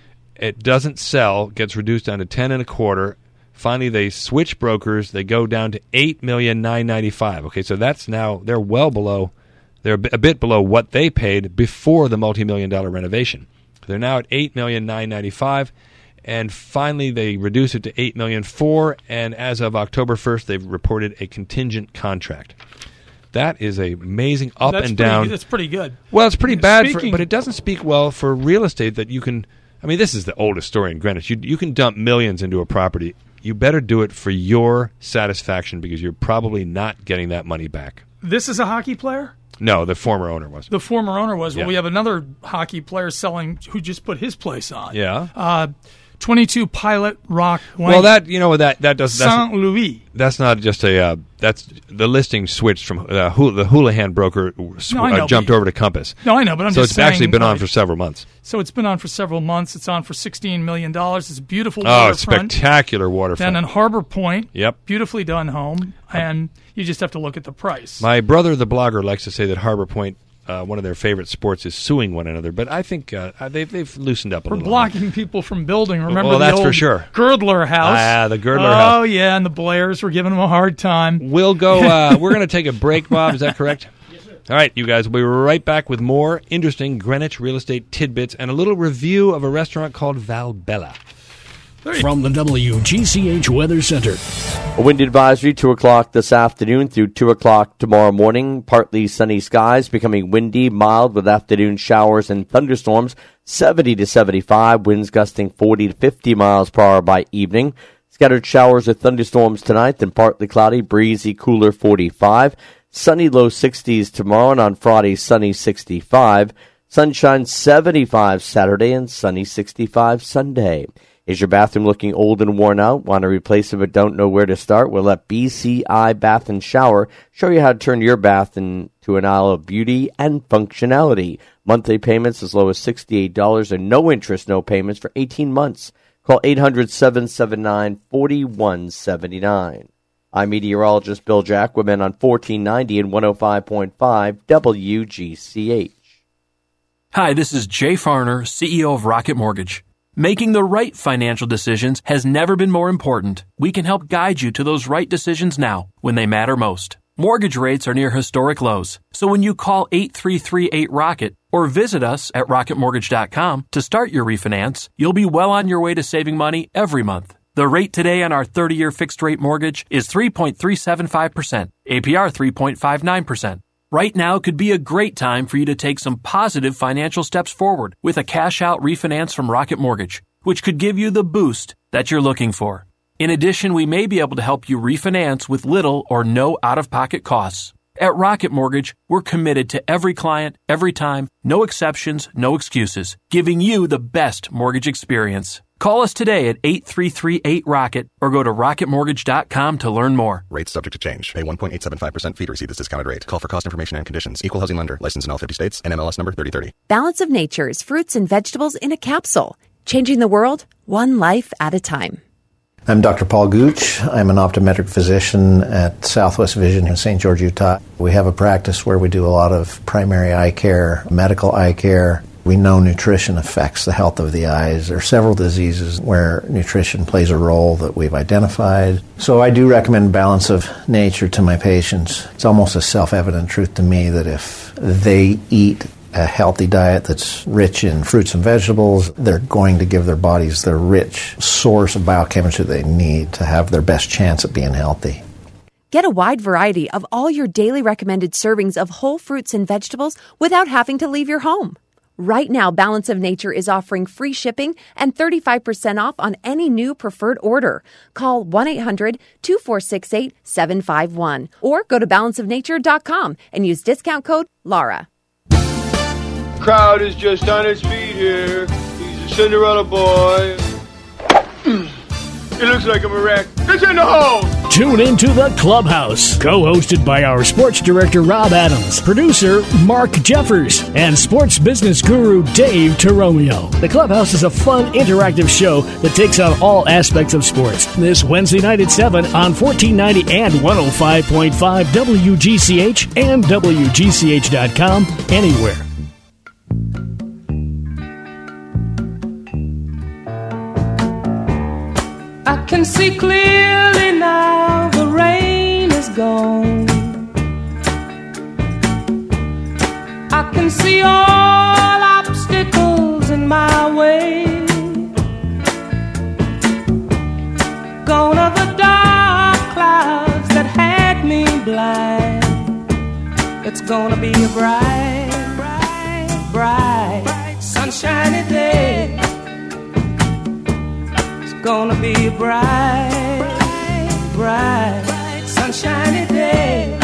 [SPEAKER 3] It doesn't sell, gets reduced down to ten and a quarter. Finally, they switch brokers. They go down to eight million nine hundred ninety-five thousand dollars. Okay, so that's now, they're well below, they're a bit, a bit below what they paid before the multi-million dollar renovation. They're now at eight million nine hundred ninety-five thousand dollars. And finally, they reduce it to eight million four hundred thousand dollars. And as of October first, they've reported a contingent contract. That is a amazing up
[SPEAKER 4] that's
[SPEAKER 3] and
[SPEAKER 4] pretty,
[SPEAKER 3] down.
[SPEAKER 4] That's pretty good.
[SPEAKER 3] Well, it's pretty bad, for,
[SPEAKER 4] Speaking-
[SPEAKER 3] but it doesn't speak well for real estate that you can. I mean, this is the oldest story in Greenwich. You, you can dump millions into a property. You better do it for your satisfaction because you're probably not getting that money back.
[SPEAKER 4] This is a hockey player?
[SPEAKER 3] No, the former owner was.
[SPEAKER 4] The former owner was. Well,
[SPEAKER 3] Yeah.
[SPEAKER 4] we have another hockey player selling who just put his place on.
[SPEAKER 3] Yeah.
[SPEAKER 4] Uh, twenty-two Pilot Rock Lane.
[SPEAKER 3] Well, that you know that that does that's,
[SPEAKER 4] Saint Louis.
[SPEAKER 3] that's not just a uh, that's the listing switched from uh, Hou- the Houlihan broker sw-
[SPEAKER 4] No, I know,
[SPEAKER 3] uh, jumped
[SPEAKER 4] but-
[SPEAKER 3] over to Compass.
[SPEAKER 4] No, I know, but I'm
[SPEAKER 3] so
[SPEAKER 4] just
[SPEAKER 3] it's
[SPEAKER 4] saying.
[SPEAKER 3] actually been on
[SPEAKER 4] like,
[SPEAKER 3] for several months.
[SPEAKER 4] So it's been on for several months. It's on for sixteen million dollars. It's a beautiful
[SPEAKER 3] Oh, it's
[SPEAKER 4] waterfront.
[SPEAKER 3] spectacular waterfront.
[SPEAKER 4] Down in Harbor Point.
[SPEAKER 3] Yep.
[SPEAKER 4] Beautifully done home. And you just have to look at the price.
[SPEAKER 3] My brother, the blogger, likes to say that Harbor Point, uh, one of their favorite sports, is suing one another. But I think uh, they've they've loosened up a
[SPEAKER 4] We're
[SPEAKER 3] little.
[SPEAKER 4] blocking people from building. Remember
[SPEAKER 3] Well,
[SPEAKER 4] the
[SPEAKER 3] that's
[SPEAKER 4] old
[SPEAKER 3] for sure.
[SPEAKER 4] Girdler House?
[SPEAKER 3] Ah, the Girdler
[SPEAKER 4] oh,
[SPEAKER 3] House.
[SPEAKER 4] Oh, yeah, and the Blairs were giving them a hard time.
[SPEAKER 3] We'll go. Uh, we're going to take a break, Bob. Is that correct? Yes, sir. All right, you guys. We'll be right back with more interesting Greenwich real estate tidbits and a little review of a restaurant called Valbella.
[SPEAKER 1] From the W G C H Weather Center.
[SPEAKER 7] A wind advisory, two o'clock this afternoon through two o'clock tomorrow morning. Partly sunny skies, becoming windy, mild with afternoon showers and thunderstorms. seventy to seventy-five, winds gusting forty to fifty miles per hour by evening. Scattered showers or thunderstorms tonight, then partly cloudy, breezy, cooler forty-five. Sunny low sixties tomorrow, and on Friday, sunny sixty-five. Sunshine seventy-five Saturday and sunny sixty-five Sunday. Is your bathroom looking old and worn out? Want to replace it but don't know where to start? Well, let B C I Bath and Shower show you how to turn your bath into an aisle of beauty and functionality. Monthly payments as low as sixty-eight dollars and no interest, no payments for eighteen months. Call eight hundred, seven seven nine, four one seven nine. I'm meteorologist Bill Jacquemin on fourteen ninety and one oh five point five W G C H.
[SPEAKER 8] Hi, this is Jay Farner, C E O of Rocket Mortgage. Making the right financial decisions has never been more important. We can help guide you to those right decisions now, when they matter most. Mortgage rates are near historic lows, so when you call eight three three eight ROCKET or visit us at rocket mortgage dot com to start your refinance, you'll be well on your way to saving money every month. The rate today on our thirty-year fixed-rate mortgage is three point three seven five percent, A P R three point five nine percent. Right now could be a great time for you to take some positive financial steps forward with a cash-out refinance from Rocket Mortgage, which could give you the boost that you're looking for. In addition, we may be able to help you refinance with little or no out-of-pocket costs. At Rocket Mortgage, we're committed to every client, every time, no exceptions, no excuses, giving you the best mortgage experience. Call us today at eight three three eight ROCKET or go to rocket mortgage dot com to learn more.
[SPEAKER 9] Rates subject to change. Pay one point eight seven five percent fee to receive this discounted rate. Call for cost information and conditions. Equal housing lender. Licensed in all fifty states. N M L S number thirty thirty.
[SPEAKER 10] Balance of Nature's fruits and vegetables in a capsule. Changing the world, one life at a time. I'm Doctor Paul Gooch. I'm an optometric physician at Southwest Vision in Saint George, Utah. We have a practice where we do a lot of primary eye care, medical eye care. We know nutrition affects the health of the eyes. There are several diseases where nutrition plays a role that we've identified. So I do recommend Balance of Nature to my patients. It's almost a self-evident truth to me that if they eat a healthy diet that's rich in fruits and vegetables, they're going to give their bodies the rich source of biochemistry they need to have their best chance at being healthy.
[SPEAKER 11] Get a wide variety of all your daily recommended servings of whole fruits and vegetables without having to leave your home. Right now, Balance of Nature is offering free shipping and thirty-five percent off on any new preferred order. Call one eight hundred two four six eight seven five one or go to balance of nature dot com and use discount code Laura.
[SPEAKER 2] Crowd is just on its feet here. He's a Cinderella boy. It looks like I'm a wreck. It's in the hole!
[SPEAKER 1] Tune into The Clubhouse, co-hosted by our sports director Rob Adams, producer Mark Jeffers, and sports business guru Dave Toromio. The Clubhouse is a fun, interactive show that takes on all aspects of sports. This Wednesday night at seven on fourteen ninety and one oh five point five W G C H and W G C H dot com, anywhere.
[SPEAKER 12] I can see clearly now, the rain is gone. I can see all obstacles in my way. Gone are the dark clouds that had me blind. It's gonna be a bright, bright, bright, sunshiny day. Gonna be a bright, bright, sunshiny day.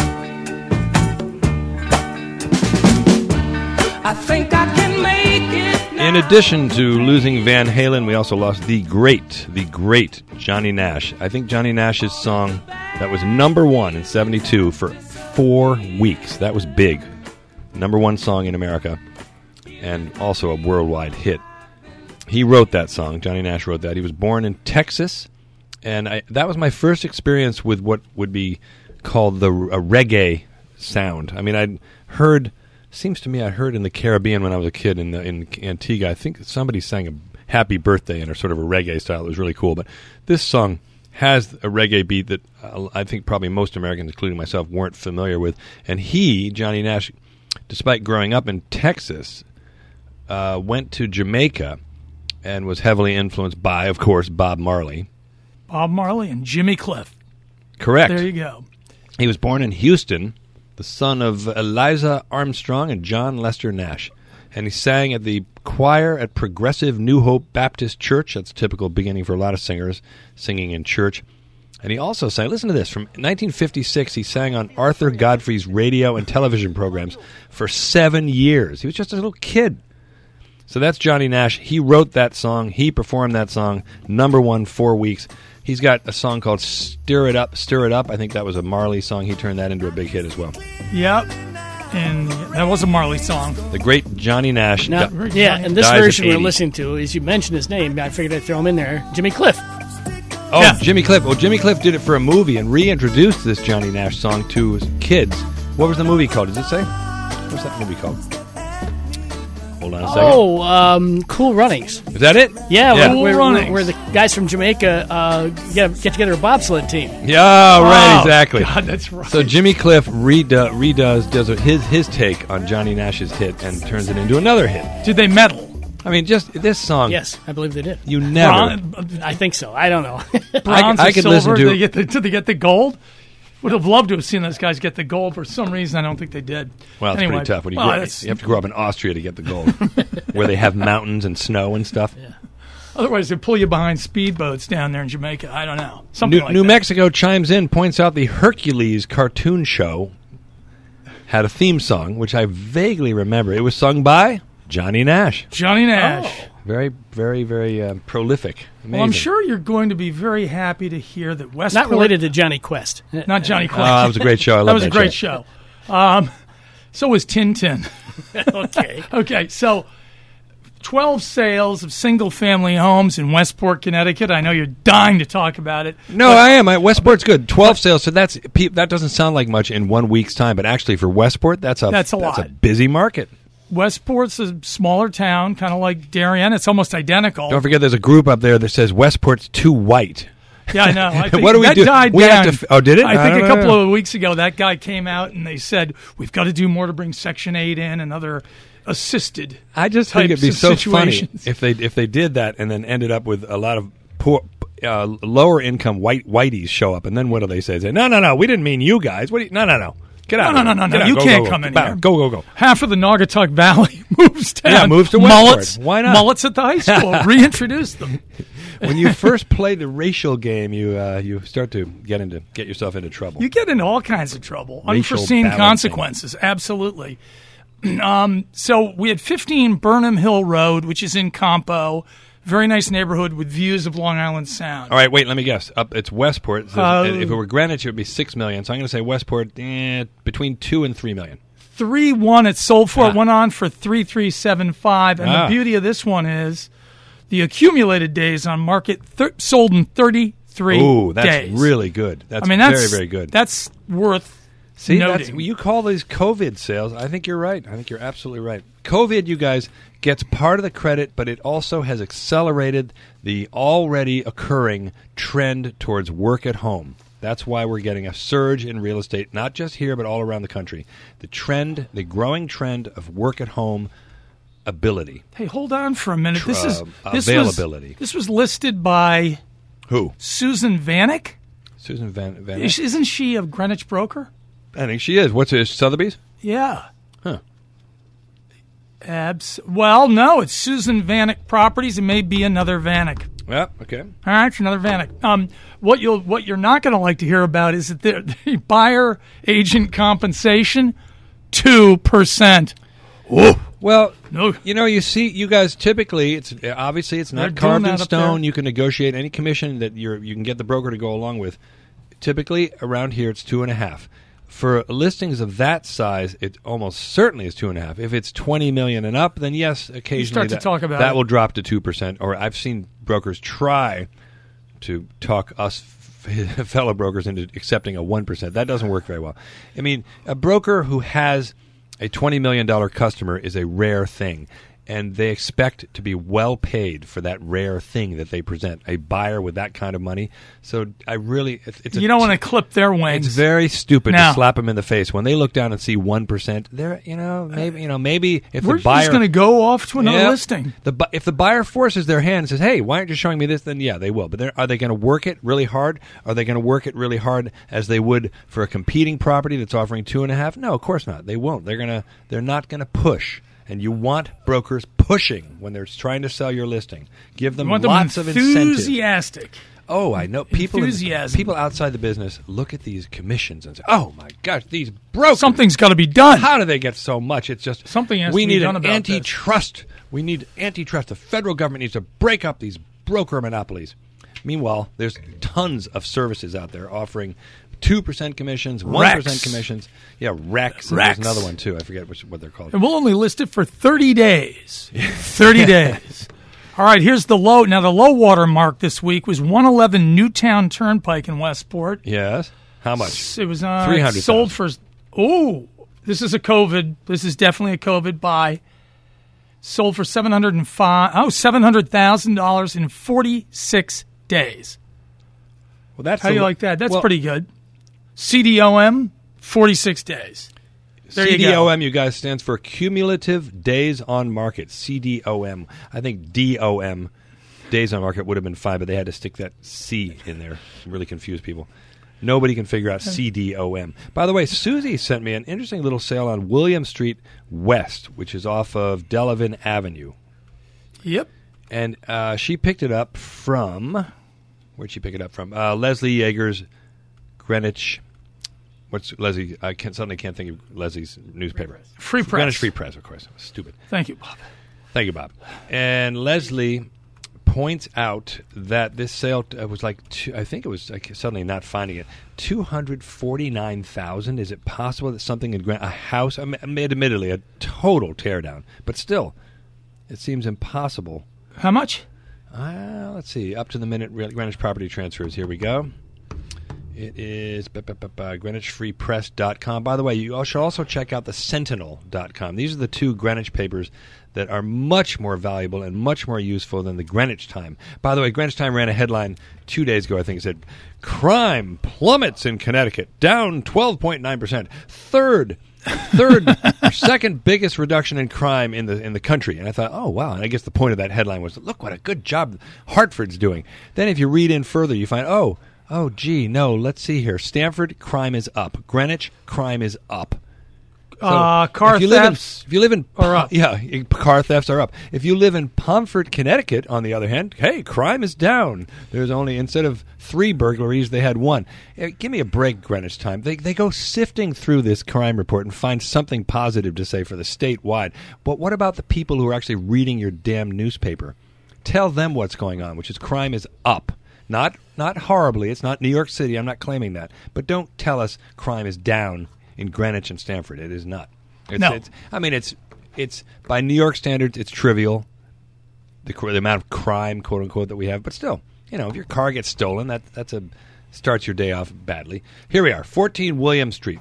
[SPEAKER 12] I think I can make it now.
[SPEAKER 3] In addition to losing Van Halen, we also lost the great, the great Johnny Nash. I think Johnny Nash's song that was number one in seventy-two for four weeks. That was big. Number one song in America and also a worldwide hit. He wrote that song. Johnny Nash wrote that. He was born in Texas, and I, that was my first experience with what would be called the a reggae sound. I mean, I'd heard, seems to me I heard in the Caribbean when I was a kid in the, in Antigua. I think somebody sang a happy birthday in a sort of a reggae style. It was really cool. But this song has a reggae beat that uh, I think probably most Americans, including myself, weren't familiar with. And he, Johnny Nash, despite growing up in Texas, uh, went to Jamaica and was heavily influenced by, of course, Bob Marley.
[SPEAKER 4] Bob Marley and Jimmy Cliff.
[SPEAKER 3] Correct.
[SPEAKER 4] There you go.
[SPEAKER 3] He was born in Houston, the son of Eliza Armstrong and John Lester Nash. And he sang at the choir at Progressive New Hope Baptist Church. That's a typical beginning for a lot of singers, singing in church. And he also sang, listen to this, from nineteen fifty-six, he sang on Arthur Godfrey's radio and television programs for seven years. He was just a little kid. So that's Johnny Nash. He wrote that song. He performed that song. Number one, four weeks. He's got a song called Stir It Up, Stir It Up. I think that was a Marley song. He turned that into a big hit as well.
[SPEAKER 4] Yep. And that was a Marley song.
[SPEAKER 3] The great Johnny Nash.
[SPEAKER 5] Now,
[SPEAKER 3] di-
[SPEAKER 5] yeah, and this
[SPEAKER 3] dies at
[SPEAKER 5] version we're
[SPEAKER 3] eighty.
[SPEAKER 5] listening to, as you mentioned his name, I figured I'd throw him in there. Jimmy Cliff.
[SPEAKER 3] Oh,
[SPEAKER 4] Yeah.
[SPEAKER 3] Jimmy Cliff. Well, Jimmy Cliff did it for a movie and reintroduced this Johnny Nash song to his kids. What was the movie called? Does it say? What's that movie called? Hold on a second.
[SPEAKER 5] Oh, um, Cool Runnings.
[SPEAKER 3] Is that it?
[SPEAKER 5] Yeah,
[SPEAKER 3] Yeah.
[SPEAKER 5] Where, where,
[SPEAKER 4] Runnings.
[SPEAKER 5] where the guys from Jamaica uh, get, get together a bobsled team.
[SPEAKER 3] Yeah, right,
[SPEAKER 4] Oh,
[SPEAKER 3] exactly.
[SPEAKER 4] God, that's right.
[SPEAKER 3] So Jimmy Cliff redo, redoes does his his take on Johnny Nash's hit and turns it into another hit.
[SPEAKER 4] Did they medal?
[SPEAKER 3] I mean, just this song.
[SPEAKER 5] Yes, I believe they did.
[SPEAKER 3] You never.
[SPEAKER 4] Bron-
[SPEAKER 5] I think so. I don't know.
[SPEAKER 4] bronze
[SPEAKER 3] I
[SPEAKER 4] or
[SPEAKER 3] could
[SPEAKER 4] silver?
[SPEAKER 3] listen to-
[SPEAKER 4] Did they, get the, did they get the gold? Would have loved to have seen those guys get the gold. For some reason, I don't think they did.
[SPEAKER 3] Well, it's
[SPEAKER 4] Anyway,
[SPEAKER 3] pretty tough when you,
[SPEAKER 4] well,
[SPEAKER 3] grow,
[SPEAKER 4] that's-
[SPEAKER 3] you have to grow up in Austria to get the gold, where they have mountains and snow and stuff.
[SPEAKER 4] Otherwise, they pull you behind speedboats down there in Jamaica. I don't know. Something
[SPEAKER 3] New,
[SPEAKER 4] like
[SPEAKER 3] New
[SPEAKER 4] that.
[SPEAKER 3] Mexico chimes in, points out the Hercules cartoon show had a theme song, which I vaguely remember. It was sung by Johnny Nash.
[SPEAKER 4] Johnny Nash.
[SPEAKER 3] Very, very, very uh, prolific. Amazing.
[SPEAKER 4] Well, I'm sure you're going to be very happy to hear that Westport...
[SPEAKER 5] Not related to Johnny Quest.
[SPEAKER 4] Not Johnny Quest.
[SPEAKER 3] Oh, that was a great show. I
[SPEAKER 4] that
[SPEAKER 3] love
[SPEAKER 4] was
[SPEAKER 3] that
[SPEAKER 4] a great show. Um, so was Tintin.
[SPEAKER 5] Okay.
[SPEAKER 4] Okay, so twelve sales of single-family homes in Westport, Connecticut. I know you're dying to talk about it.
[SPEAKER 3] No, I am. I, Westport's good. twelve sales, so that's pe- that doesn't sound like much in one week's time, but actually for Westport, that's a
[SPEAKER 4] That's a
[SPEAKER 3] that's
[SPEAKER 4] lot.
[SPEAKER 3] a busy market.
[SPEAKER 4] Westport's a smaller town, kind of like Darien. It's almost identical.
[SPEAKER 3] Don't forget, there's a group up there that says Westport's too white.
[SPEAKER 4] Yeah, I know. I think
[SPEAKER 3] What do we
[SPEAKER 4] that
[SPEAKER 3] do?
[SPEAKER 4] died
[SPEAKER 3] We have
[SPEAKER 4] down.
[SPEAKER 3] to f- oh, did it?
[SPEAKER 4] I
[SPEAKER 3] I
[SPEAKER 4] think
[SPEAKER 3] don't
[SPEAKER 4] a couple
[SPEAKER 3] know.
[SPEAKER 4] of weeks ago, that guy came out and they said, we've got to do more to bring Section eight in and other assisted
[SPEAKER 3] I just
[SPEAKER 4] types
[SPEAKER 3] think it'd be
[SPEAKER 4] of
[SPEAKER 3] so
[SPEAKER 4] situations.
[SPEAKER 3] funny if they if they did that and then ended up with a lot of poor, uh, lower income white whiteys show up, and then what do they say? They say, no, no, no, we didn't mean you guys. What? Do you, no, no, no, get out!
[SPEAKER 4] No,
[SPEAKER 3] of
[SPEAKER 4] no,
[SPEAKER 3] here.
[SPEAKER 4] no, no,
[SPEAKER 3] Get
[SPEAKER 4] no.
[SPEAKER 3] out.
[SPEAKER 4] You
[SPEAKER 3] Go,
[SPEAKER 4] can't
[SPEAKER 3] go,
[SPEAKER 4] come
[SPEAKER 3] go.
[SPEAKER 4] in
[SPEAKER 3] Bow.
[SPEAKER 4] here.
[SPEAKER 3] Go, go, go.
[SPEAKER 4] Half of the Naugatuck Valley moves down.
[SPEAKER 3] Yeah, moves to
[SPEAKER 4] Mullets.
[SPEAKER 3] Westport. Why not?
[SPEAKER 4] Mullets at the high school. Reintroduce them.
[SPEAKER 3] When you first play the racial game, you uh, you start to get into get yourself into trouble.
[SPEAKER 4] You get into all kinds of trouble.
[SPEAKER 3] Racial
[SPEAKER 4] Unforeseen
[SPEAKER 3] balancing.
[SPEAKER 4] consequences. Absolutely. um, so we had fifteen Burnham Hill Road, which is in Campo. Very nice neighborhood with views of Long Island Sound.
[SPEAKER 3] All right, wait, let me guess. Up, it's Westport. So
[SPEAKER 4] Uh,
[SPEAKER 3] if it were Greenwich, it would be six million. So I'm going to say Westport eh, between two and three million.
[SPEAKER 4] three one it sold for. It
[SPEAKER 3] Ah.
[SPEAKER 4] went on for three three seven five. And
[SPEAKER 3] Ah.
[SPEAKER 4] the beauty of this one is the accumulated days on market thir- sold in thirty-three
[SPEAKER 3] Ooh, that's
[SPEAKER 4] days.
[SPEAKER 3] really good. That's
[SPEAKER 4] I mean, that's
[SPEAKER 3] very, very good.
[SPEAKER 4] That's worth
[SPEAKER 3] See,
[SPEAKER 4] noting.
[SPEAKER 3] that's, you call these COVID sales. I think you're right. I think you're absolutely right. COVID, you guys, gets part of the credit, but it also has accelerated the already occurring trend towards work at home. That's why we're getting a surge in real estate, not just here, but all around the country. The trend, the growing trend of work at home ability.
[SPEAKER 4] Hey, hold on for a minute. This is
[SPEAKER 3] Uh,
[SPEAKER 4] this
[SPEAKER 3] availability.
[SPEAKER 4] Was, this was listed by
[SPEAKER 3] Who?
[SPEAKER 4] Susan Vanek.
[SPEAKER 3] Susan Van. Van
[SPEAKER 4] Is- Isn't she a Greenwich broker?
[SPEAKER 3] I think she is. What's it? Sotheby's?
[SPEAKER 4] Yeah.
[SPEAKER 3] Huh.
[SPEAKER 4] Abs- well, no, it's Susan Vanek Properties. It may be another Vanek.
[SPEAKER 3] Yeah. Okay.
[SPEAKER 4] All right, it's another Vanek. Um, what you'll what you're not going to like to hear about is that the, the buyer agent compensation two percent.
[SPEAKER 3] Well,
[SPEAKER 4] No.
[SPEAKER 3] you know, you see, you guys typically, it's obviously it's
[SPEAKER 4] They're
[SPEAKER 3] not
[SPEAKER 4] doing
[SPEAKER 3] carved in
[SPEAKER 4] that up
[SPEAKER 3] stone.
[SPEAKER 4] there.
[SPEAKER 3] You can negotiate any commission that you're you can get the broker to go along with. Typically, around here, it's two and a half. For listings of that size, it almost certainly is two and a half. If it's twenty million and up, then yes, occasionally
[SPEAKER 4] start to
[SPEAKER 3] that,
[SPEAKER 4] talk about
[SPEAKER 3] that
[SPEAKER 4] it.
[SPEAKER 3] will drop to two percent. Or I've seen brokers try to talk us f- fellow brokers into accepting a one percent. That doesn't work very well. I mean, a broker who has a twenty million dollars customer is a rare thing, and they expect to be well paid for that rare thing that they present, a buyer with that kind of money. So I really... It's, it's
[SPEAKER 4] You
[SPEAKER 3] a
[SPEAKER 4] don't want to clip their wings.
[SPEAKER 3] It's very stupid
[SPEAKER 4] No.
[SPEAKER 3] to slap them in the face. When they look down and see one percent, they're, you know, maybe, you know, maybe if
[SPEAKER 4] We're
[SPEAKER 3] the buyer...
[SPEAKER 4] just going to go off to another
[SPEAKER 3] Yeah.
[SPEAKER 4] listing.
[SPEAKER 3] The bu- if the buyer forces their hand and says, "Hey, why aren't you showing me this?" Then yeah, they will. But they're- are they going to work it really hard? Are they going to work it really hard as they would for a competing property that's offering two and a half? No, of course not. They won't. They're gonna. They're not going to push. And you want brokers pushing when they're trying to sell your listing. Give them
[SPEAKER 4] You want them
[SPEAKER 3] lots of incentive.
[SPEAKER 4] enthusiastic.
[SPEAKER 3] Oh, I know people. in-
[SPEAKER 4] Enthusiasm.
[SPEAKER 3] people outside the business look at these commissions and say, "Oh my gosh, these brokers!
[SPEAKER 4] Something's got to be done.
[SPEAKER 3] How do they get so much?" It's just
[SPEAKER 4] Something has
[SPEAKER 3] we
[SPEAKER 4] to be
[SPEAKER 3] need
[SPEAKER 4] done
[SPEAKER 3] an
[SPEAKER 4] about this.
[SPEAKER 3] antitrust. We need antitrust. The federal government needs to break up these broker monopolies. Meanwhile, there's tons of services out there offering two percent commissions, one percent
[SPEAKER 4] Rex.
[SPEAKER 3] commissions. Yeah, Rex. And
[SPEAKER 4] Rex.
[SPEAKER 3] there's another one too. I forget which, what they're called.
[SPEAKER 4] And we'll only list it for thirty days. thirty days. All right, here's the low. Now, the low water mark this week was one eleven Newtown Turnpike in Westport.
[SPEAKER 3] Yes. How much?
[SPEAKER 4] It was uh,
[SPEAKER 3] three hundred
[SPEAKER 4] sold for. Oh, this is a COVID. This is definitely a COVID buy. Sold for seven hundred and five. Oh, seven hundred thousand dollars in forty six days.
[SPEAKER 3] Well, that's
[SPEAKER 4] How do
[SPEAKER 3] a
[SPEAKER 4] you
[SPEAKER 3] lo-
[SPEAKER 4] like that? That's
[SPEAKER 3] well,
[SPEAKER 4] pretty good. C D O M, forty six days. There you go.
[SPEAKER 3] C D O M, you guys, stands for Cumulative Days on Market. C D O M. I think D O M, Days on Market, would have been fine, but they had to stick that C in there. Really confused people. Nobody can figure out C D O M. By the way, Susie sent me an interesting little sale on William Street West, which is off of Delavan Avenue.
[SPEAKER 4] Yep.
[SPEAKER 3] And uh, she picked it up from... Where'd she pick it up from? Uh, Leslie Yeager's Greenwich... What's Leslie? I can't, suddenly can't think of Leslie's newspaper.
[SPEAKER 4] Free Press.
[SPEAKER 3] Greenwich Free Press, of course. Stupid.
[SPEAKER 4] Thank you, Bob.
[SPEAKER 3] Thank you, Bob. And Leslie points out that this sale uh, was like, two, I think it was, like, suddenly not finding it, two hundred forty-nine thousand dollars. Is it possible that something in Greenwich, a house, I mean, admittedly, a total teardown, but still, It seems impossible.
[SPEAKER 4] How much?
[SPEAKER 3] Uh, let's see. Up to the minute Greenwich property transfers. Here we go. It is Greenwich Free Press dot com. By the way, you should also check out the Sentinel dot com. These are the two Greenwich papers that are much more valuable and much more useful than the Greenwich Time. By the way, Greenwich Time ran a headline two days ago, I think it said, crime plummets in Connecticut, down twelve point nine percent. Third, third, second biggest reduction in crime in the in the country. And I thought, oh, wow. And I guess the point of that headline was, look what a good job Hartford's doing. Then if you read in further, you find, oh, oh, gee, no, let's see here. Stanford, crime is up. Greenwich, crime is up. So
[SPEAKER 4] uh, car
[SPEAKER 3] if you
[SPEAKER 4] thefts
[SPEAKER 3] live in, if you live in,
[SPEAKER 4] are up.
[SPEAKER 3] Yeah, car thefts are up. If you live in Pomfret, Connecticut, on the other hand, hey, crime is down. There's only, instead of three burglaries, they had one. Hey, give me a break, Greenwich Time. They they go sifting through this crime report and find something positive to say for the statewide. But what about the people who are actually reading your damn newspaper? Tell them what's going on, which is crime is up. Not not horribly. It's not New York City. I'm not claiming that. But don't tell us crime is down in Greenwich and Stamford. It is not. It's,
[SPEAKER 4] no.
[SPEAKER 3] It's, I mean, it's it's by New York standards, it's trivial, the, the amount of crime, quote unquote, that we have. But still, you know, if your car gets stolen, that that's a starts your day off badly. Here we are, fourteen William Street.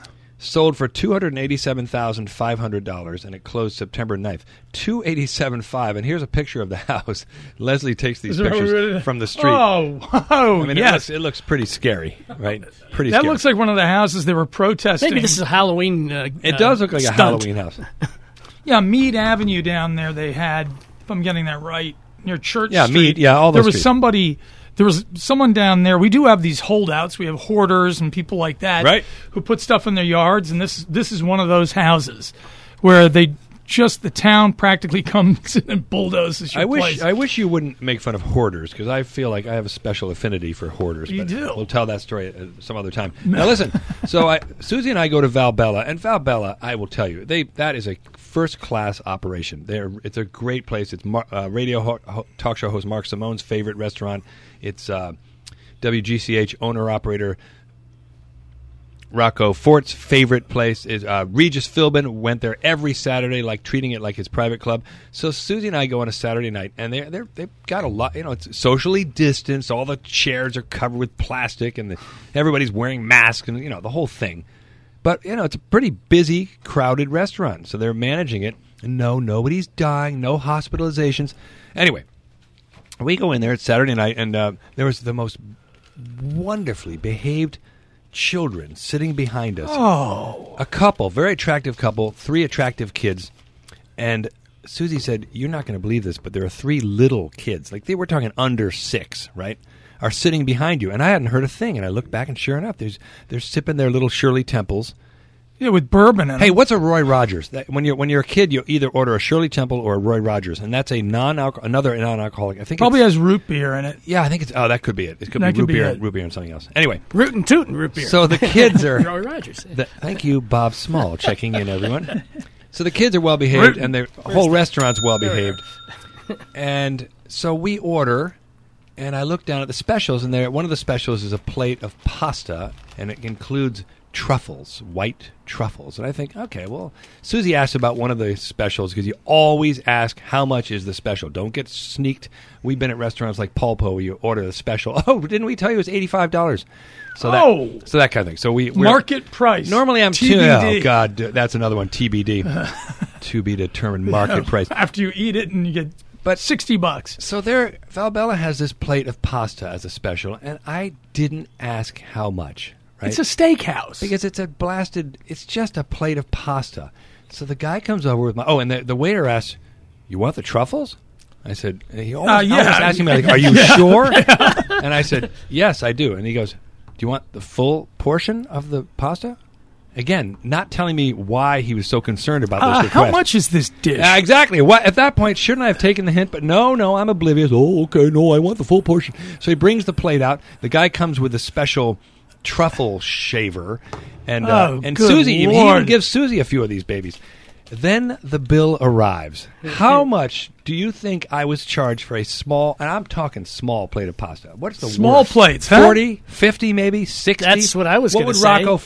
[SPEAKER 3] Sold for two hundred eighty-seven thousand five hundred dollars, and it closed September ninth. two hundred eighty-seven thousand five hundred dollars, and here's a picture of the house. Leslie takes these pictures from the street.
[SPEAKER 4] Oh, oh,
[SPEAKER 3] I mean,
[SPEAKER 4] yes.
[SPEAKER 3] it, looks, it looks pretty scary, right? Pretty
[SPEAKER 4] that
[SPEAKER 3] scary.
[SPEAKER 4] looks like one of the houses they were protesting.
[SPEAKER 5] Maybe this is a Halloween uh,
[SPEAKER 3] It does look like
[SPEAKER 5] stunt.
[SPEAKER 3] a Halloween house.
[SPEAKER 4] Yeah, Mead Avenue down there they had, if I'm getting that right, near Church
[SPEAKER 3] Yeah,
[SPEAKER 4] Street.
[SPEAKER 3] Mead, yeah, all those
[SPEAKER 4] There was
[SPEAKER 3] streets.
[SPEAKER 4] somebody... There was someone down there. We do have these holdouts. We have hoarders and people like that,
[SPEAKER 3] Right.
[SPEAKER 4] who put stuff in their yards. And this this is one of those houses where they just the town practically comes in and bulldozes your
[SPEAKER 3] I wish
[SPEAKER 4] place.
[SPEAKER 3] I wish you wouldn't make fun of hoarders, because I feel like I have a special affinity for hoarders.
[SPEAKER 4] You
[SPEAKER 3] but
[SPEAKER 4] do.
[SPEAKER 3] We'll tell that story uh, some other time. Now listen, so I, Susie and I go to Valbella, and Valbella, I will tell you, they that is a first class operation. They're, it's a great place. It's Mar, uh, radio ho, ho, talk show host Mark Simone's favorite restaurant. It's uh, W G C H owner operator Rocco Fort's favorite place. Is uh, Regis Philbin went there every Saturday, like treating it like his private club. So Susie and I go on a Saturday night, and they they they've got a lot. You know, it's socially distanced. All the chairs are covered with plastic, and the, everybody's wearing masks, and you know the whole thing. But you know, it's a pretty busy, crowded restaurant, so they're managing it. And no, nobody's dying, no hospitalizations. Anyway, we go in there. It's Saturday night, and uh, there was the most wonderfully behaved children sitting behind us.
[SPEAKER 4] Oh.
[SPEAKER 3] A couple, very attractive couple, three attractive kids. And Susie said, you're not going to believe this, but there are three little kids, like they were talking under six, right, are sitting behind you. And I hadn't heard a thing. And I looked back, and sure enough, there's they're sipping their little Shirley Temples.
[SPEAKER 4] Yeah, with bourbon in
[SPEAKER 3] Hey,
[SPEAKER 4] them.
[SPEAKER 3] what's a Roy Rogers? That, when you're when you're a kid, you either order a Shirley Temple or a Roy Rogers, and that's a non-alcohol, another non-alcoholic. I think
[SPEAKER 4] Probably
[SPEAKER 3] it's,
[SPEAKER 4] has root beer in it.
[SPEAKER 3] Yeah, I think it's. Oh, that could be it. It could
[SPEAKER 4] That
[SPEAKER 3] be
[SPEAKER 4] could
[SPEAKER 3] root
[SPEAKER 4] be
[SPEAKER 3] beer,
[SPEAKER 4] it.
[SPEAKER 3] root beer, and something else. Anyway,
[SPEAKER 5] Rootin' tootin' root beer.
[SPEAKER 3] so the kids are.
[SPEAKER 5] Roy Rogers.
[SPEAKER 3] The, thank you, Bob Small, checking in, everyone. So the kids are well behaved, and the whole restaurant's well behaved. And so we order, and I look down at the specials, and there one of the specials is a plate of pasta, and it includes truffles, white truffles. And I think, okay, well, Susie asked about one of the specials, because you always ask how much is the special. Don't get sneaked. We've been at restaurants like Pulpo where you order the special. Oh, didn't we tell you it was eighty-five dollars? So that,
[SPEAKER 4] Oh.
[SPEAKER 3] so that kind of thing. So we we're-
[SPEAKER 4] Market price.
[SPEAKER 3] Normally I'm
[SPEAKER 4] T B D.
[SPEAKER 3] Oh God, that's another one. T B D, to be determined market price.
[SPEAKER 4] After you eat it and you get
[SPEAKER 3] But
[SPEAKER 4] sixty bucks.
[SPEAKER 3] So there, Valbella has this plate of pasta as a special, and I didn't ask how much. Right?
[SPEAKER 4] It's a steakhouse.
[SPEAKER 3] Because it's a blasted. It's just a plate of pasta. So the guy comes over with my. Oh, and the, the waiter asks, "You want the truffles?" I said. And he almost,
[SPEAKER 4] Uh, yeah.
[SPEAKER 3] almost asked me like, "Are you
[SPEAKER 4] Yeah.
[SPEAKER 3] sure?" And I said, "Yes, I do." And he goes, "Do you want the full portion of the pasta?" Again, not telling me why he was so concerned about
[SPEAKER 4] Uh,
[SPEAKER 3] this
[SPEAKER 4] how
[SPEAKER 3] request.
[SPEAKER 4] much is this dish?
[SPEAKER 3] Uh, exactly. What, at that point, shouldn't I have taken the hint? But no, no, I'm oblivious. Oh, okay, no, I want the full portion. So he brings the plate out. The guy comes with a special truffle shaver, and uh,
[SPEAKER 4] Oh,
[SPEAKER 3] and
[SPEAKER 4] good
[SPEAKER 3] Susie, he
[SPEAKER 4] Lord.
[SPEAKER 3] even gives Susie a few of these babies. Then the bill arrives. How much do you think I was charged for a small, and I'm talking small plate of pasta? What's the
[SPEAKER 4] Small
[SPEAKER 3] worst?
[SPEAKER 4] plates, huh?
[SPEAKER 3] forty, fifty, maybe sixty?
[SPEAKER 5] That's what I was
[SPEAKER 3] What
[SPEAKER 5] gonna
[SPEAKER 3] would
[SPEAKER 5] say.
[SPEAKER 3] Rocco Fort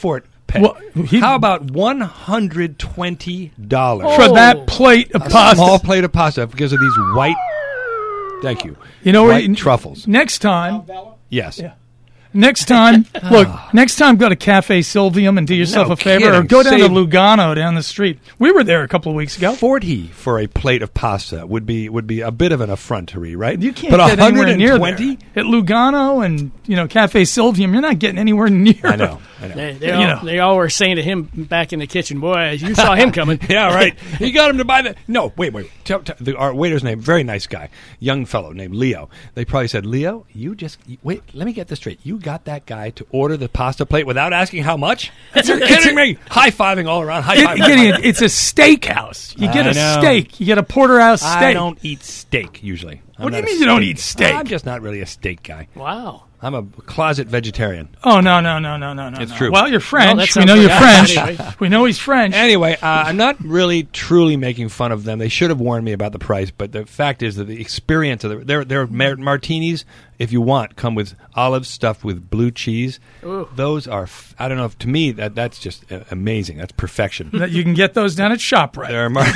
[SPEAKER 3] pay.
[SPEAKER 4] Well, he-
[SPEAKER 3] How about one hundred twenty dollars
[SPEAKER 4] for that plate of
[SPEAKER 3] a
[SPEAKER 4] pasta.
[SPEAKER 3] small plate of pasta because of these white. Thank you.
[SPEAKER 4] You know,
[SPEAKER 3] white
[SPEAKER 4] what,
[SPEAKER 3] truffles.
[SPEAKER 4] Next time,
[SPEAKER 3] Yes.
[SPEAKER 4] Yeah. Next time, look, next time go to Cafe Sylvium and do yourself
[SPEAKER 3] No
[SPEAKER 4] a favor, or
[SPEAKER 3] kidding.
[SPEAKER 4] go down
[SPEAKER 3] Save-
[SPEAKER 4] to Lugano down the street. We were there a couple of weeks ago.
[SPEAKER 3] Forty for a plate of pasta would be would be a bit of an effrontery, right?
[SPEAKER 4] You can't
[SPEAKER 3] but
[SPEAKER 4] get anywhere near
[SPEAKER 3] one hundred twenty.
[SPEAKER 4] there. At Lugano and you know Cafe Sylvium, you're not getting anywhere near.
[SPEAKER 3] I know. I know.
[SPEAKER 5] They, they,
[SPEAKER 4] You
[SPEAKER 5] all,
[SPEAKER 4] know.
[SPEAKER 5] they all were saying to him back in the kitchen, boy, you saw him coming.
[SPEAKER 3] Yeah, right. He got him to buy the. No, wait, wait. Tell, tell, the, our waiter's name, very nice guy, young fellow named Leo. They probably said, Leo, you just you- wait. Let me get this straight. You got that guy to order the pasta plate without asking how much? You're kidding me? High fiving all around. High
[SPEAKER 4] It,
[SPEAKER 3] fiving.
[SPEAKER 4] Gideon, it's a steakhouse. You get
[SPEAKER 3] I
[SPEAKER 4] a
[SPEAKER 3] know.
[SPEAKER 4] steak. You get a porterhouse steak.
[SPEAKER 3] I don't eat steak usually. I'm
[SPEAKER 4] What do you
[SPEAKER 3] not a
[SPEAKER 4] mean you don't
[SPEAKER 3] steak-
[SPEAKER 4] eat steak?
[SPEAKER 3] I'm just not really a steak guy.
[SPEAKER 5] Wow.
[SPEAKER 3] I'm a closet vegetarian.
[SPEAKER 4] Oh no no no no no no!
[SPEAKER 3] It's
[SPEAKER 4] no.
[SPEAKER 3] true.
[SPEAKER 4] Well, you're French.
[SPEAKER 5] that
[SPEAKER 4] we
[SPEAKER 5] sounds
[SPEAKER 4] know you're
[SPEAKER 5] like-
[SPEAKER 4] French.
[SPEAKER 5] Anyway.
[SPEAKER 4] We know he's French.
[SPEAKER 3] Anyway, uh, I'm not really truly making fun of them. They should have warned me about the price, but the fact is that the experience of the, their their mar- martinis, if you want, come with olives stuffed with blue cheese.
[SPEAKER 5] Ooh.
[SPEAKER 3] Those are, f- I don't know, if, to me that that's just uh, amazing. That's perfection.
[SPEAKER 4] That you can get those down at ShopRite.
[SPEAKER 3] There are mar-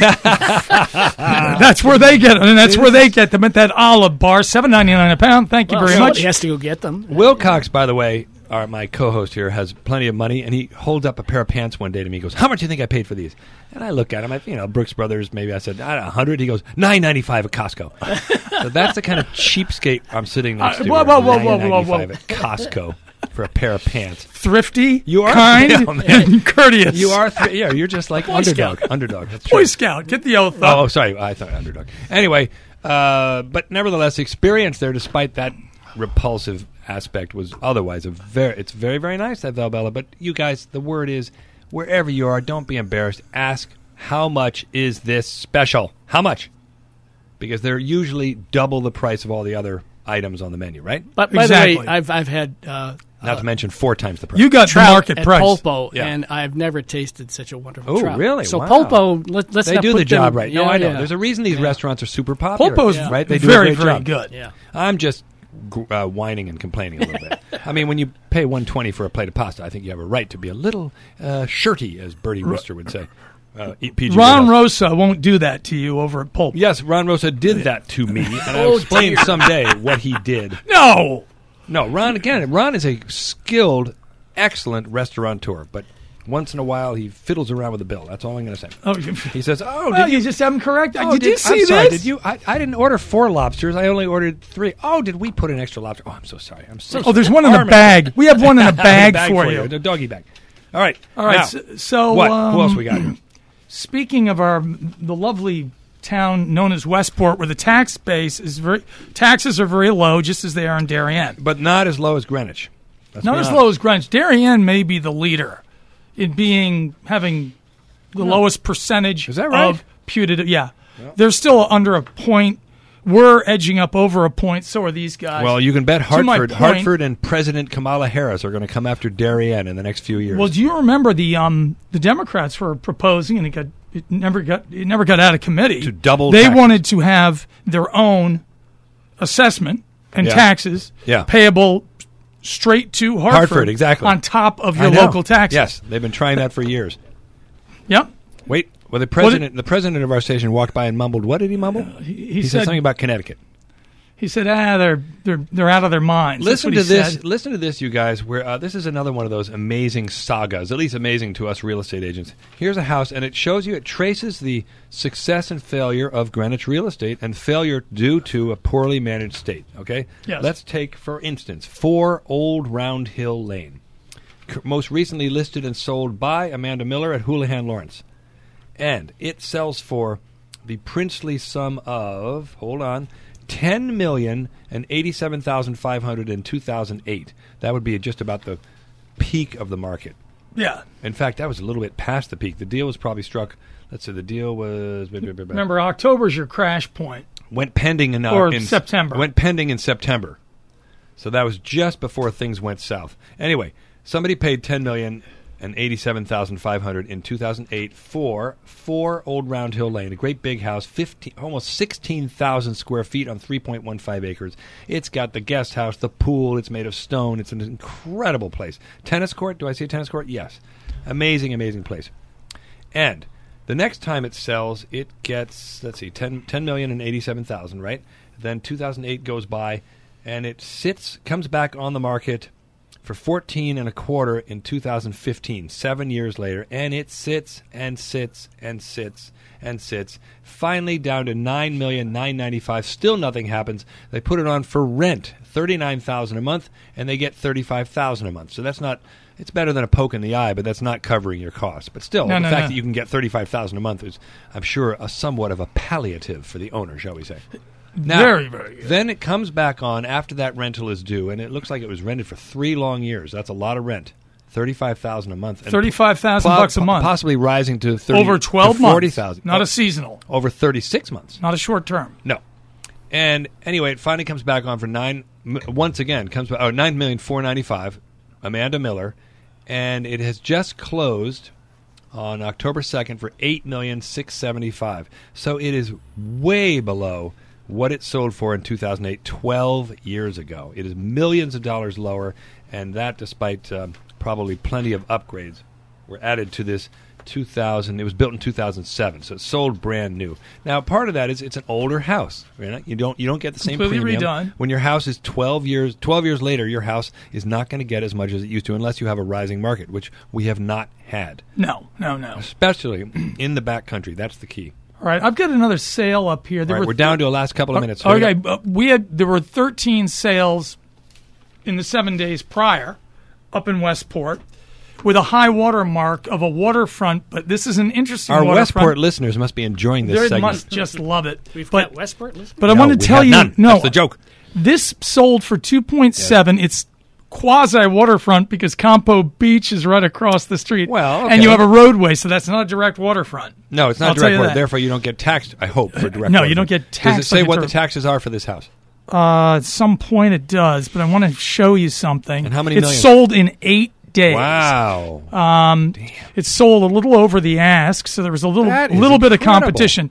[SPEAKER 4] That's where they get them, and that's where they get them at that olive bar, seven ninety nine a pound. Thank you
[SPEAKER 5] Well,
[SPEAKER 4] very
[SPEAKER 5] somebody
[SPEAKER 4] much.
[SPEAKER 5] has to go get them.
[SPEAKER 3] Wilcox, by the way, our, my co-host here, has plenty of money, and he holds up a pair of pants one day to me. He goes, "How much do you think I paid for these?" And I look at him. I, you know, Brooks Brothers. Maybe I said I don't know, a hundred. He goes, nine ninety five at Costco. So that's the kind of cheapskate I'm sitting next
[SPEAKER 4] Uh,
[SPEAKER 3] to.
[SPEAKER 4] whoa,
[SPEAKER 3] here,
[SPEAKER 4] whoa, whoa, whoa, whoa, whoa.
[SPEAKER 3] nine ninety-five at Costco for a pair of pants.
[SPEAKER 4] Thrifty,
[SPEAKER 3] You are
[SPEAKER 4] kind,
[SPEAKER 3] Yeah, man.
[SPEAKER 4] and courteous.
[SPEAKER 3] You are, th- yeah. You're just like
[SPEAKER 4] Boy
[SPEAKER 3] underdog.
[SPEAKER 4] Scout.
[SPEAKER 3] Underdog. That's true.
[SPEAKER 4] Boy Scout. Get the oath
[SPEAKER 3] Oh,
[SPEAKER 4] up.
[SPEAKER 3] oh, sorry. I thought underdog. Anyway, uh, but nevertheless, the experience there, despite that repulsive aspect, was otherwise a very. It's very, very nice at Valbella. But you guys, the word is, wherever you are, don't be embarrassed. Ask, how much is this special? How much? Because they're usually double the price of all the other items on the menu, right?
[SPEAKER 5] But by
[SPEAKER 4] Exactly.
[SPEAKER 5] the way, I've I've had uh,
[SPEAKER 3] Not to mention four times the price.
[SPEAKER 4] You got the
[SPEAKER 5] trout
[SPEAKER 4] market
[SPEAKER 5] at
[SPEAKER 4] price.
[SPEAKER 5] Pulpo,
[SPEAKER 3] Yeah.
[SPEAKER 5] and I've never tasted such a wonderful
[SPEAKER 3] Oh,
[SPEAKER 5] trout.
[SPEAKER 3] really?
[SPEAKER 5] So
[SPEAKER 3] Wow.
[SPEAKER 5] Pulpo, let, let's
[SPEAKER 3] They
[SPEAKER 5] not
[SPEAKER 3] do
[SPEAKER 5] put
[SPEAKER 3] the job
[SPEAKER 5] them-
[SPEAKER 3] right. No,
[SPEAKER 5] yeah,
[SPEAKER 3] I know.
[SPEAKER 5] yeah.
[SPEAKER 3] There's a reason these restaurants are super popular.
[SPEAKER 4] Pulpo's
[SPEAKER 5] Yeah.
[SPEAKER 3] right? They do
[SPEAKER 4] very,
[SPEAKER 3] a great
[SPEAKER 4] very
[SPEAKER 3] job.
[SPEAKER 4] good.
[SPEAKER 5] Yeah.
[SPEAKER 3] I'm just gr- uh, whining and complaining a little bit. I mean, when you pay one twenty for a plate of pasta, I think you have a right to be a little uh, shirty, as Bertie Wooster would say. Uh, E- P G
[SPEAKER 4] Ron
[SPEAKER 3] Woodhouse.
[SPEAKER 4] Rosa won't do that to you over at Pulp.
[SPEAKER 3] Yes, Ron Rosa did that to me, and I'll
[SPEAKER 5] Oh,
[SPEAKER 3] explain
[SPEAKER 5] dear.
[SPEAKER 3] someday what he did.
[SPEAKER 4] No.
[SPEAKER 3] No, Ron, again, Ron is a skilled, excellent restaurateur, but once in a while he fiddles around with the bill. That's all I'm going to say.
[SPEAKER 4] Oh,
[SPEAKER 3] He says, oh,
[SPEAKER 4] well,
[SPEAKER 3] did
[SPEAKER 4] you
[SPEAKER 3] you...
[SPEAKER 4] just have him correct.
[SPEAKER 3] Oh,
[SPEAKER 4] did,
[SPEAKER 3] did
[SPEAKER 4] you see
[SPEAKER 3] I'm
[SPEAKER 4] this?
[SPEAKER 3] sorry, did you? I, I didn't order four lobsters. I only ordered three. Oh, did we put an extra lobster? Oh, I'm so sorry. I'm so
[SPEAKER 4] Oh, there's
[SPEAKER 3] sorry.
[SPEAKER 4] one in the
[SPEAKER 3] Armin.
[SPEAKER 4] bag. We have one in the
[SPEAKER 3] I have a
[SPEAKER 4] bag,
[SPEAKER 3] bag
[SPEAKER 4] for you.
[SPEAKER 3] The doggy bag. All right.
[SPEAKER 4] All right.
[SPEAKER 3] Now,
[SPEAKER 4] so, so
[SPEAKER 3] what?
[SPEAKER 4] Um,
[SPEAKER 3] Who else we got here?
[SPEAKER 4] Speaking of our the lovely town known as Westport, where the tax base is very taxes are very low, just as they are in Darien.
[SPEAKER 3] But not as low as Greenwich. Let's
[SPEAKER 4] Not
[SPEAKER 3] be
[SPEAKER 4] as
[SPEAKER 3] honest.
[SPEAKER 4] low as Greenwich. Darien may be the leader in being having the lowest percentage
[SPEAKER 3] Is that right?
[SPEAKER 4] of putative. Yeah, they're still under a point. We're edging up over a point. So are these guys.
[SPEAKER 3] Well, you can bet
[SPEAKER 4] To my
[SPEAKER 3] Hartford,
[SPEAKER 4] point-
[SPEAKER 3] Hartford, and President Kamala Harris are going to come after Darien in the next few years.
[SPEAKER 4] Well, do you remember the um the Democrats were proposing, and it got it never got it never got out of committee
[SPEAKER 3] To double
[SPEAKER 4] They
[SPEAKER 3] taxes.
[SPEAKER 4] wanted to have their own assessment and
[SPEAKER 3] Yeah.
[SPEAKER 4] taxes
[SPEAKER 3] Yeah.
[SPEAKER 4] payable straight to Hartford,
[SPEAKER 3] Hartford, exactly.
[SPEAKER 4] on top of
[SPEAKER 3] I
[SPEAKER 4] your
[SPEAKER 3] know.
[SPEAKER 4] local taxes.
[SPEAKER 3] Yes, they've been trying that for years.
[SPEAKER 4] Yep.
[SPEAKER 3] Wait, well, the president, the president of our station walked by and mumbled. What did he mumble?
[SPEAKER 4] He, he
[SPEAKER 3] he said,
[SPEAKER 4] said
[SPEAKER 3] something about Connecticut.
[SPEAKER 4] he said ah they're they're they're out of their minds. That's
[SPEAKER 3] Listen
[SPEAKER 4] what
[SPEAKER 3] to
[SPEAKER 4] he
[SPEAKER 3] this.
[SPEAKER 4] said.
[SPEAKER 3] Listen to this, you guys. Where uh, this is another one of those amazing sagas, at least amazing to us real estate agents. Here's a house, and it shows you. It traces the success and failure of Greenwich real estate, and failure due to a poorly managed state. Okay.
[SPEAKER 4] Yes.
[SPEAKER 3] Let's take, for instance, four Old Round Hill Lane, C- most recently listed and sold by Amanda Miller at Houlihan Lawrence, and it sells for the princely sum of hold on. Ten million and eighty-seven thousand five hundred in two thousand eight. That would be just about the peak of the market.
[SPEAKER 4] Yeah.
[SPEAKER 3] In fact, that was a little bit past the peak. The deal was probably struck. Let's say the deal was
[SPEAKER 4] Remember, October's your crash point.
[SPEAKER 3] went pending in, uh,
[SPEAKER 4] Or
[SPEAKER 3] in
[SPEAKER 4] September.
[SPEAKER 3] Went pending in September. So that was just before things went south. Anyway, somebody paid ten million and eighty-seven thousand five hundred in two thousand eight for four Old Round Hill Lane, a great big house, fifteen, almost sixteen thousand square feet on three point one five acres. It's got the guest house, the pool. It's made of stone. It's an incredible place. Tennis court. Do I see a tennis court? Yes. Amazing, amazing place. And the next time it sells, it gets, let's see, ten, ten million and eighty-seven thousand, right? Then two thousand eight goes by, and it sits, comes back on the market for fourteen and a quarter in two thousand fifteen, seven years later, and it sits and sits and sits and sits, finally down to nine million nine hundred ninety-five thousand. Still nothing happens. They put it on for rent, thirty-nine thousand dollars a month, and they get thirty-five thousand dollars a month. So that's not, it's better than a poke in the eye, but that's not covering your costs. But still,
[SPEAKER 4] No,
[SPEAKER 3] the
[SPEAKER 4] no,
[SPEAKER 3] fact
[SPEAKER 4] no.
[SPEAKER 3] that you can get thirty-five thousand dollars a month is, I'm sure, a somewhat of a palliative for the owner, shall we say. Now,
[SPEAKER 4] Very, very good.
[SPEAKER 3] Then it comes back on after that rental is due, and it looks like it was rented for three long years. That's a lot of rent. Thirty-five thousand a month. And
[SPEAKER 4] thirty-five thousand
[SPEAKER 3] po-
[SPEAKER 4] bucks a month.
[SPEAKER 3] Possibly rising to thirty
[SPEAKER 4] Over twelve
[SPEAKER 3] to forty
[SPEAKER 4] months.
[SPEAKER 3] thousand.
[SPEAKER 4] Not
[SPEAKER 3] Oh,
[SPEAKER 4] a seasonal.
[SPEAKER 3] Over thirty-six months.
[SPEAKER 4] Not a short term.
[SPEAKER 3] No. And anyway, it finally comes back on for nine. m- Once again, comes back. Oh, nine million four ninety-five. Amanda Miller, and it has just closed on October second for eight million six seventy-five. So it is way below what it sold for in two thousand eight, twelve years ago. It is millions of dollars lower, and that despite um, probably plenty of upgrades were added to this two thousand. It was built in two thousand seven, so it sold brand new. Now, part of that is it's an older house. Right? You don't you don't get the same
[SPEAKER 4] Completely
[SPEAKER 3] premium.
[SPEAKER 4] redone.
[SPEAKER 3] When your house is twelve years twelve years later, your house is not going to get as much as it used to unless you have a rising market, which we have not had.
[SPEAKER 4] No, no, no.
[SPEAKER 3] Especially in the back country. That's the key.
[SPEAKER 4] All right, I've got another sale up here. There
[SPEAKER 3] All right,
[SPEAKER 4] were
[SPEAKER 3] we're down to the last couple of minutes.
[SPEAKER 4] Uh,
[SPEAKER 3] Hurry
[SPEAKER 4] okay,
[SPEAKER 3] up.
[SPEAKER 4] uh, we had there were thirteen sales in the seven days prior up in Westport with a high water mark of a waterfront. But this is an interesting.
[SPEAKER 3] Our
[SPEAKER 4] waterfront.
[SPEAKER 3] Westport listeners must be enjoying this
[SPEAKER 4] They
[SPEAKER 3] segment.
[SPEAKER 4] must just love it.
[SPEAKER 5] We've
[SPEAKER 4] but,
[SPEAKER 5] got Westport listeners?
[SPEAKER 4] But I
[SPEAKER 3] No,
[SPEAKER 4] want to
[SPEAKER 3] we
[SPEAKER 4] tell
[SPEAKER 3] have
[SPEAKER 4] you,
[SPEAKER 3] none.
[SPEAKER 4] no,
[SPEAKER 3] That's the joke.
[SPEAKER 4] This sold for two point seven. It's quasi waterfront because Campo Beach is right across the street.
[SPEAKER 3] Well,
[SPEAKER 4] and you
[SPEAKER 3] okay.
[SPEAKER 4] have a roadway, so that's not a direct waterfront.
[SPEAKER 3] No, it's not
[SPEAKER 4] I'll tell
[SPEAKER 3] direct
[SPEAKER 4] you
[SPEAKER 3] water.
[SPEAKER 4] that.
[SPEAKER 3] Therefore, you don't get taxed, I hope, for direct
[SPEAKER 4] No,
[SPEAKER 3] water.
[SPEAKER 4] you don't get
[SPEAKER 3] Does
[SPEAKER 4] taxed
[SPEAKER 3] it say
[SPEAKER 4] like a
[SPEAKER 3] what the
[SPEAKER 4] direct-
[SPEAKER 3] taxes are for this house?
[SPEAKER 4] Uh, at some point it does, but I want to show you something.
[SPEAKER 3] And how many
[SPEAKER 4] It's
[SPEAKER 3] million?
[SPEAKER 4] sold in eight days.
[SPEAKER 3] Wow.
[SPEAKER 4] Um, it's sold a little over the ask, so there was a little
[SPEAKER 3] That is
[SPEAKER 4] little bit of
[SPEAKER 3] incredible.
[SPEAKER 4] competition.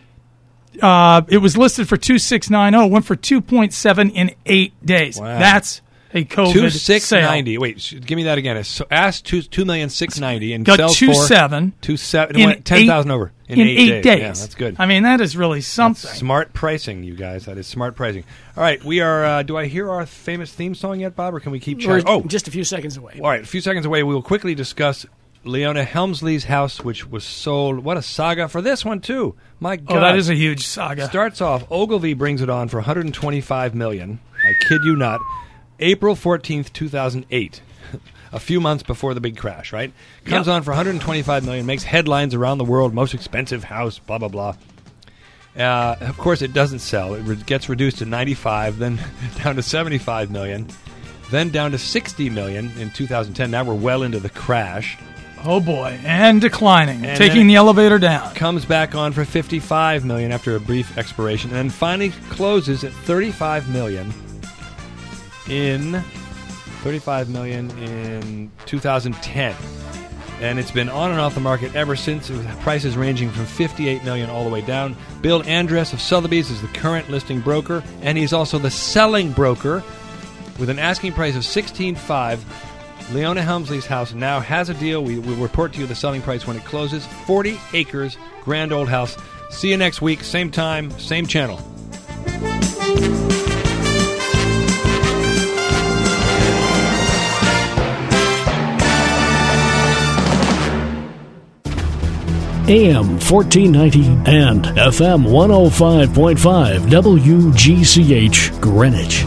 [SPEAKER 4] Uh, it was listed for two six nine zero, went for two point seven in eight days.
[SPEAKER 3] Wow.
[SPEAKER 4] That's a COVID
[SPEAKER 3] Two six
[SPEAKER 4] sale.
[SPEAKER 3] ninety. Wait, sh- give me that again. It's So ask two two million six ninety and
[SPEAKER 4] Got
[SPEAKER 3] sells
[SPEAKER 4] two
[SPEAKER 3] for
[SPEAKER 4] seven
[SPEAKER 3] two seven.
[SPEAKER 4] in
[SPEAKER 3] It went ten thousand
[SPEAKER 4] eight-
[SPEAKER 3] over in,
[SPEAKER 4] in
[SPEAKER 3] eight,
[SPEAKER 4] eight
[SPEAKER 3] days.
[SPEAKER 4] days.
[SPEAKER 3] Yeah, that's good.
[SPEAKER 4] I mean, that is really something.
[SPEAKER 3] Smart pricing, you guys. That is smart pricing. All right, we are. Uh, do I hear our famous theme song yet, Bob, or can we keep
[SPEAKER 5] We're
[SPEAKER 3] chatting? Oh,
[SPEAKER 5] just a few seconds away.
[SPEAKER 3] all right. A few seconds away, we will quickly discuss Leona Helmsley's house, which was sold. What a saga for this one too! My God,
[SPEAKER 4] Oh, that is a huge saga.
[SPEAKER 3] Starts off. Ogilvy brings it on for one hundred twenty-five million dollars. I kid you not. April fourteenth, two thousand eight. A few months before the big crash, right? Comes
[SPEAKER 4] Yep.
[SPEAKER 3] on for one hundred twenty-five million dollars, makes headlines around the world, most expensive house, blah, blah, blah. Uh, of course, it doesn't sell. It re- gets reduced to ninety-five, then down to seventy-five million dollars, then down to sixty million dollars in two thousand ten. Now we're well into the crash.
[SPEAKER 4] Oh boy, and declining,
[SPEAKER 3] And
[SPEAKER 4] taking
[SPEAKER 3] then
[SPEAKER 4] the
[SPEAKER 3] it
[SPEAKER 4] elevator down.
[SPEAKER 3] Comes back on for fifty-five million dollars after a brief expiration, and then finally closes at thirty-five million dollars in thirty-five million dollars in two thousand ten. And it's been on and off the market ever since, with prices ranging from fifty-eight million dollars all the way down. Bill Andress of Sotheby's is the current listing broker, and he's also the selling broker with an asking price of sixteen five. Leona Helmsley's house now has a deal. We will report to you the selling price when it closes. forty acres, grand old house. See you next week, same time, same channel.
[SPEAKER 1] A M fourteen ninety and F M one oh five point five W G C H Greenwich.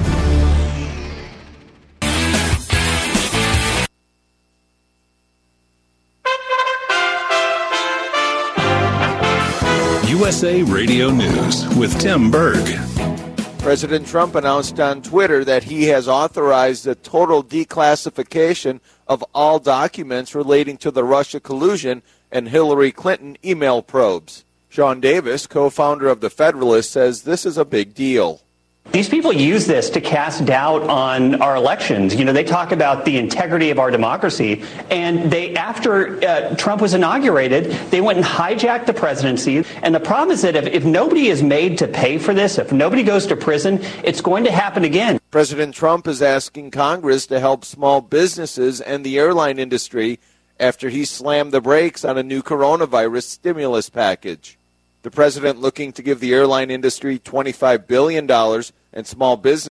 [SPEAKER 13] U S A Radio News with Tim Berg.
[SPEAKER 14] President Trump announced on Twitter that he has authorized the total declassification of all documents relating to the Russia collusion and Hillary Clinton email probes. Sean Davis, co-founder of The Federalist, says this is a big deal.
[SPEAKER 15] These people use this to cast doubt on our elections. You know, they talk about the integrity of our democracy, and they, after uh, Trump was inaugurated, they went and hijacked the presidency. And the problem is that if, if nobody is made to pay for this, if nobody goes to prison, it's going to happen again.
[SPEAKER 14] President Trump is asking Congress to help small businesses and the airline industry after he slammed the brakes on a new coronavirus stimulus package. The president looking to give the airline industry twenty-five billion dollars and small business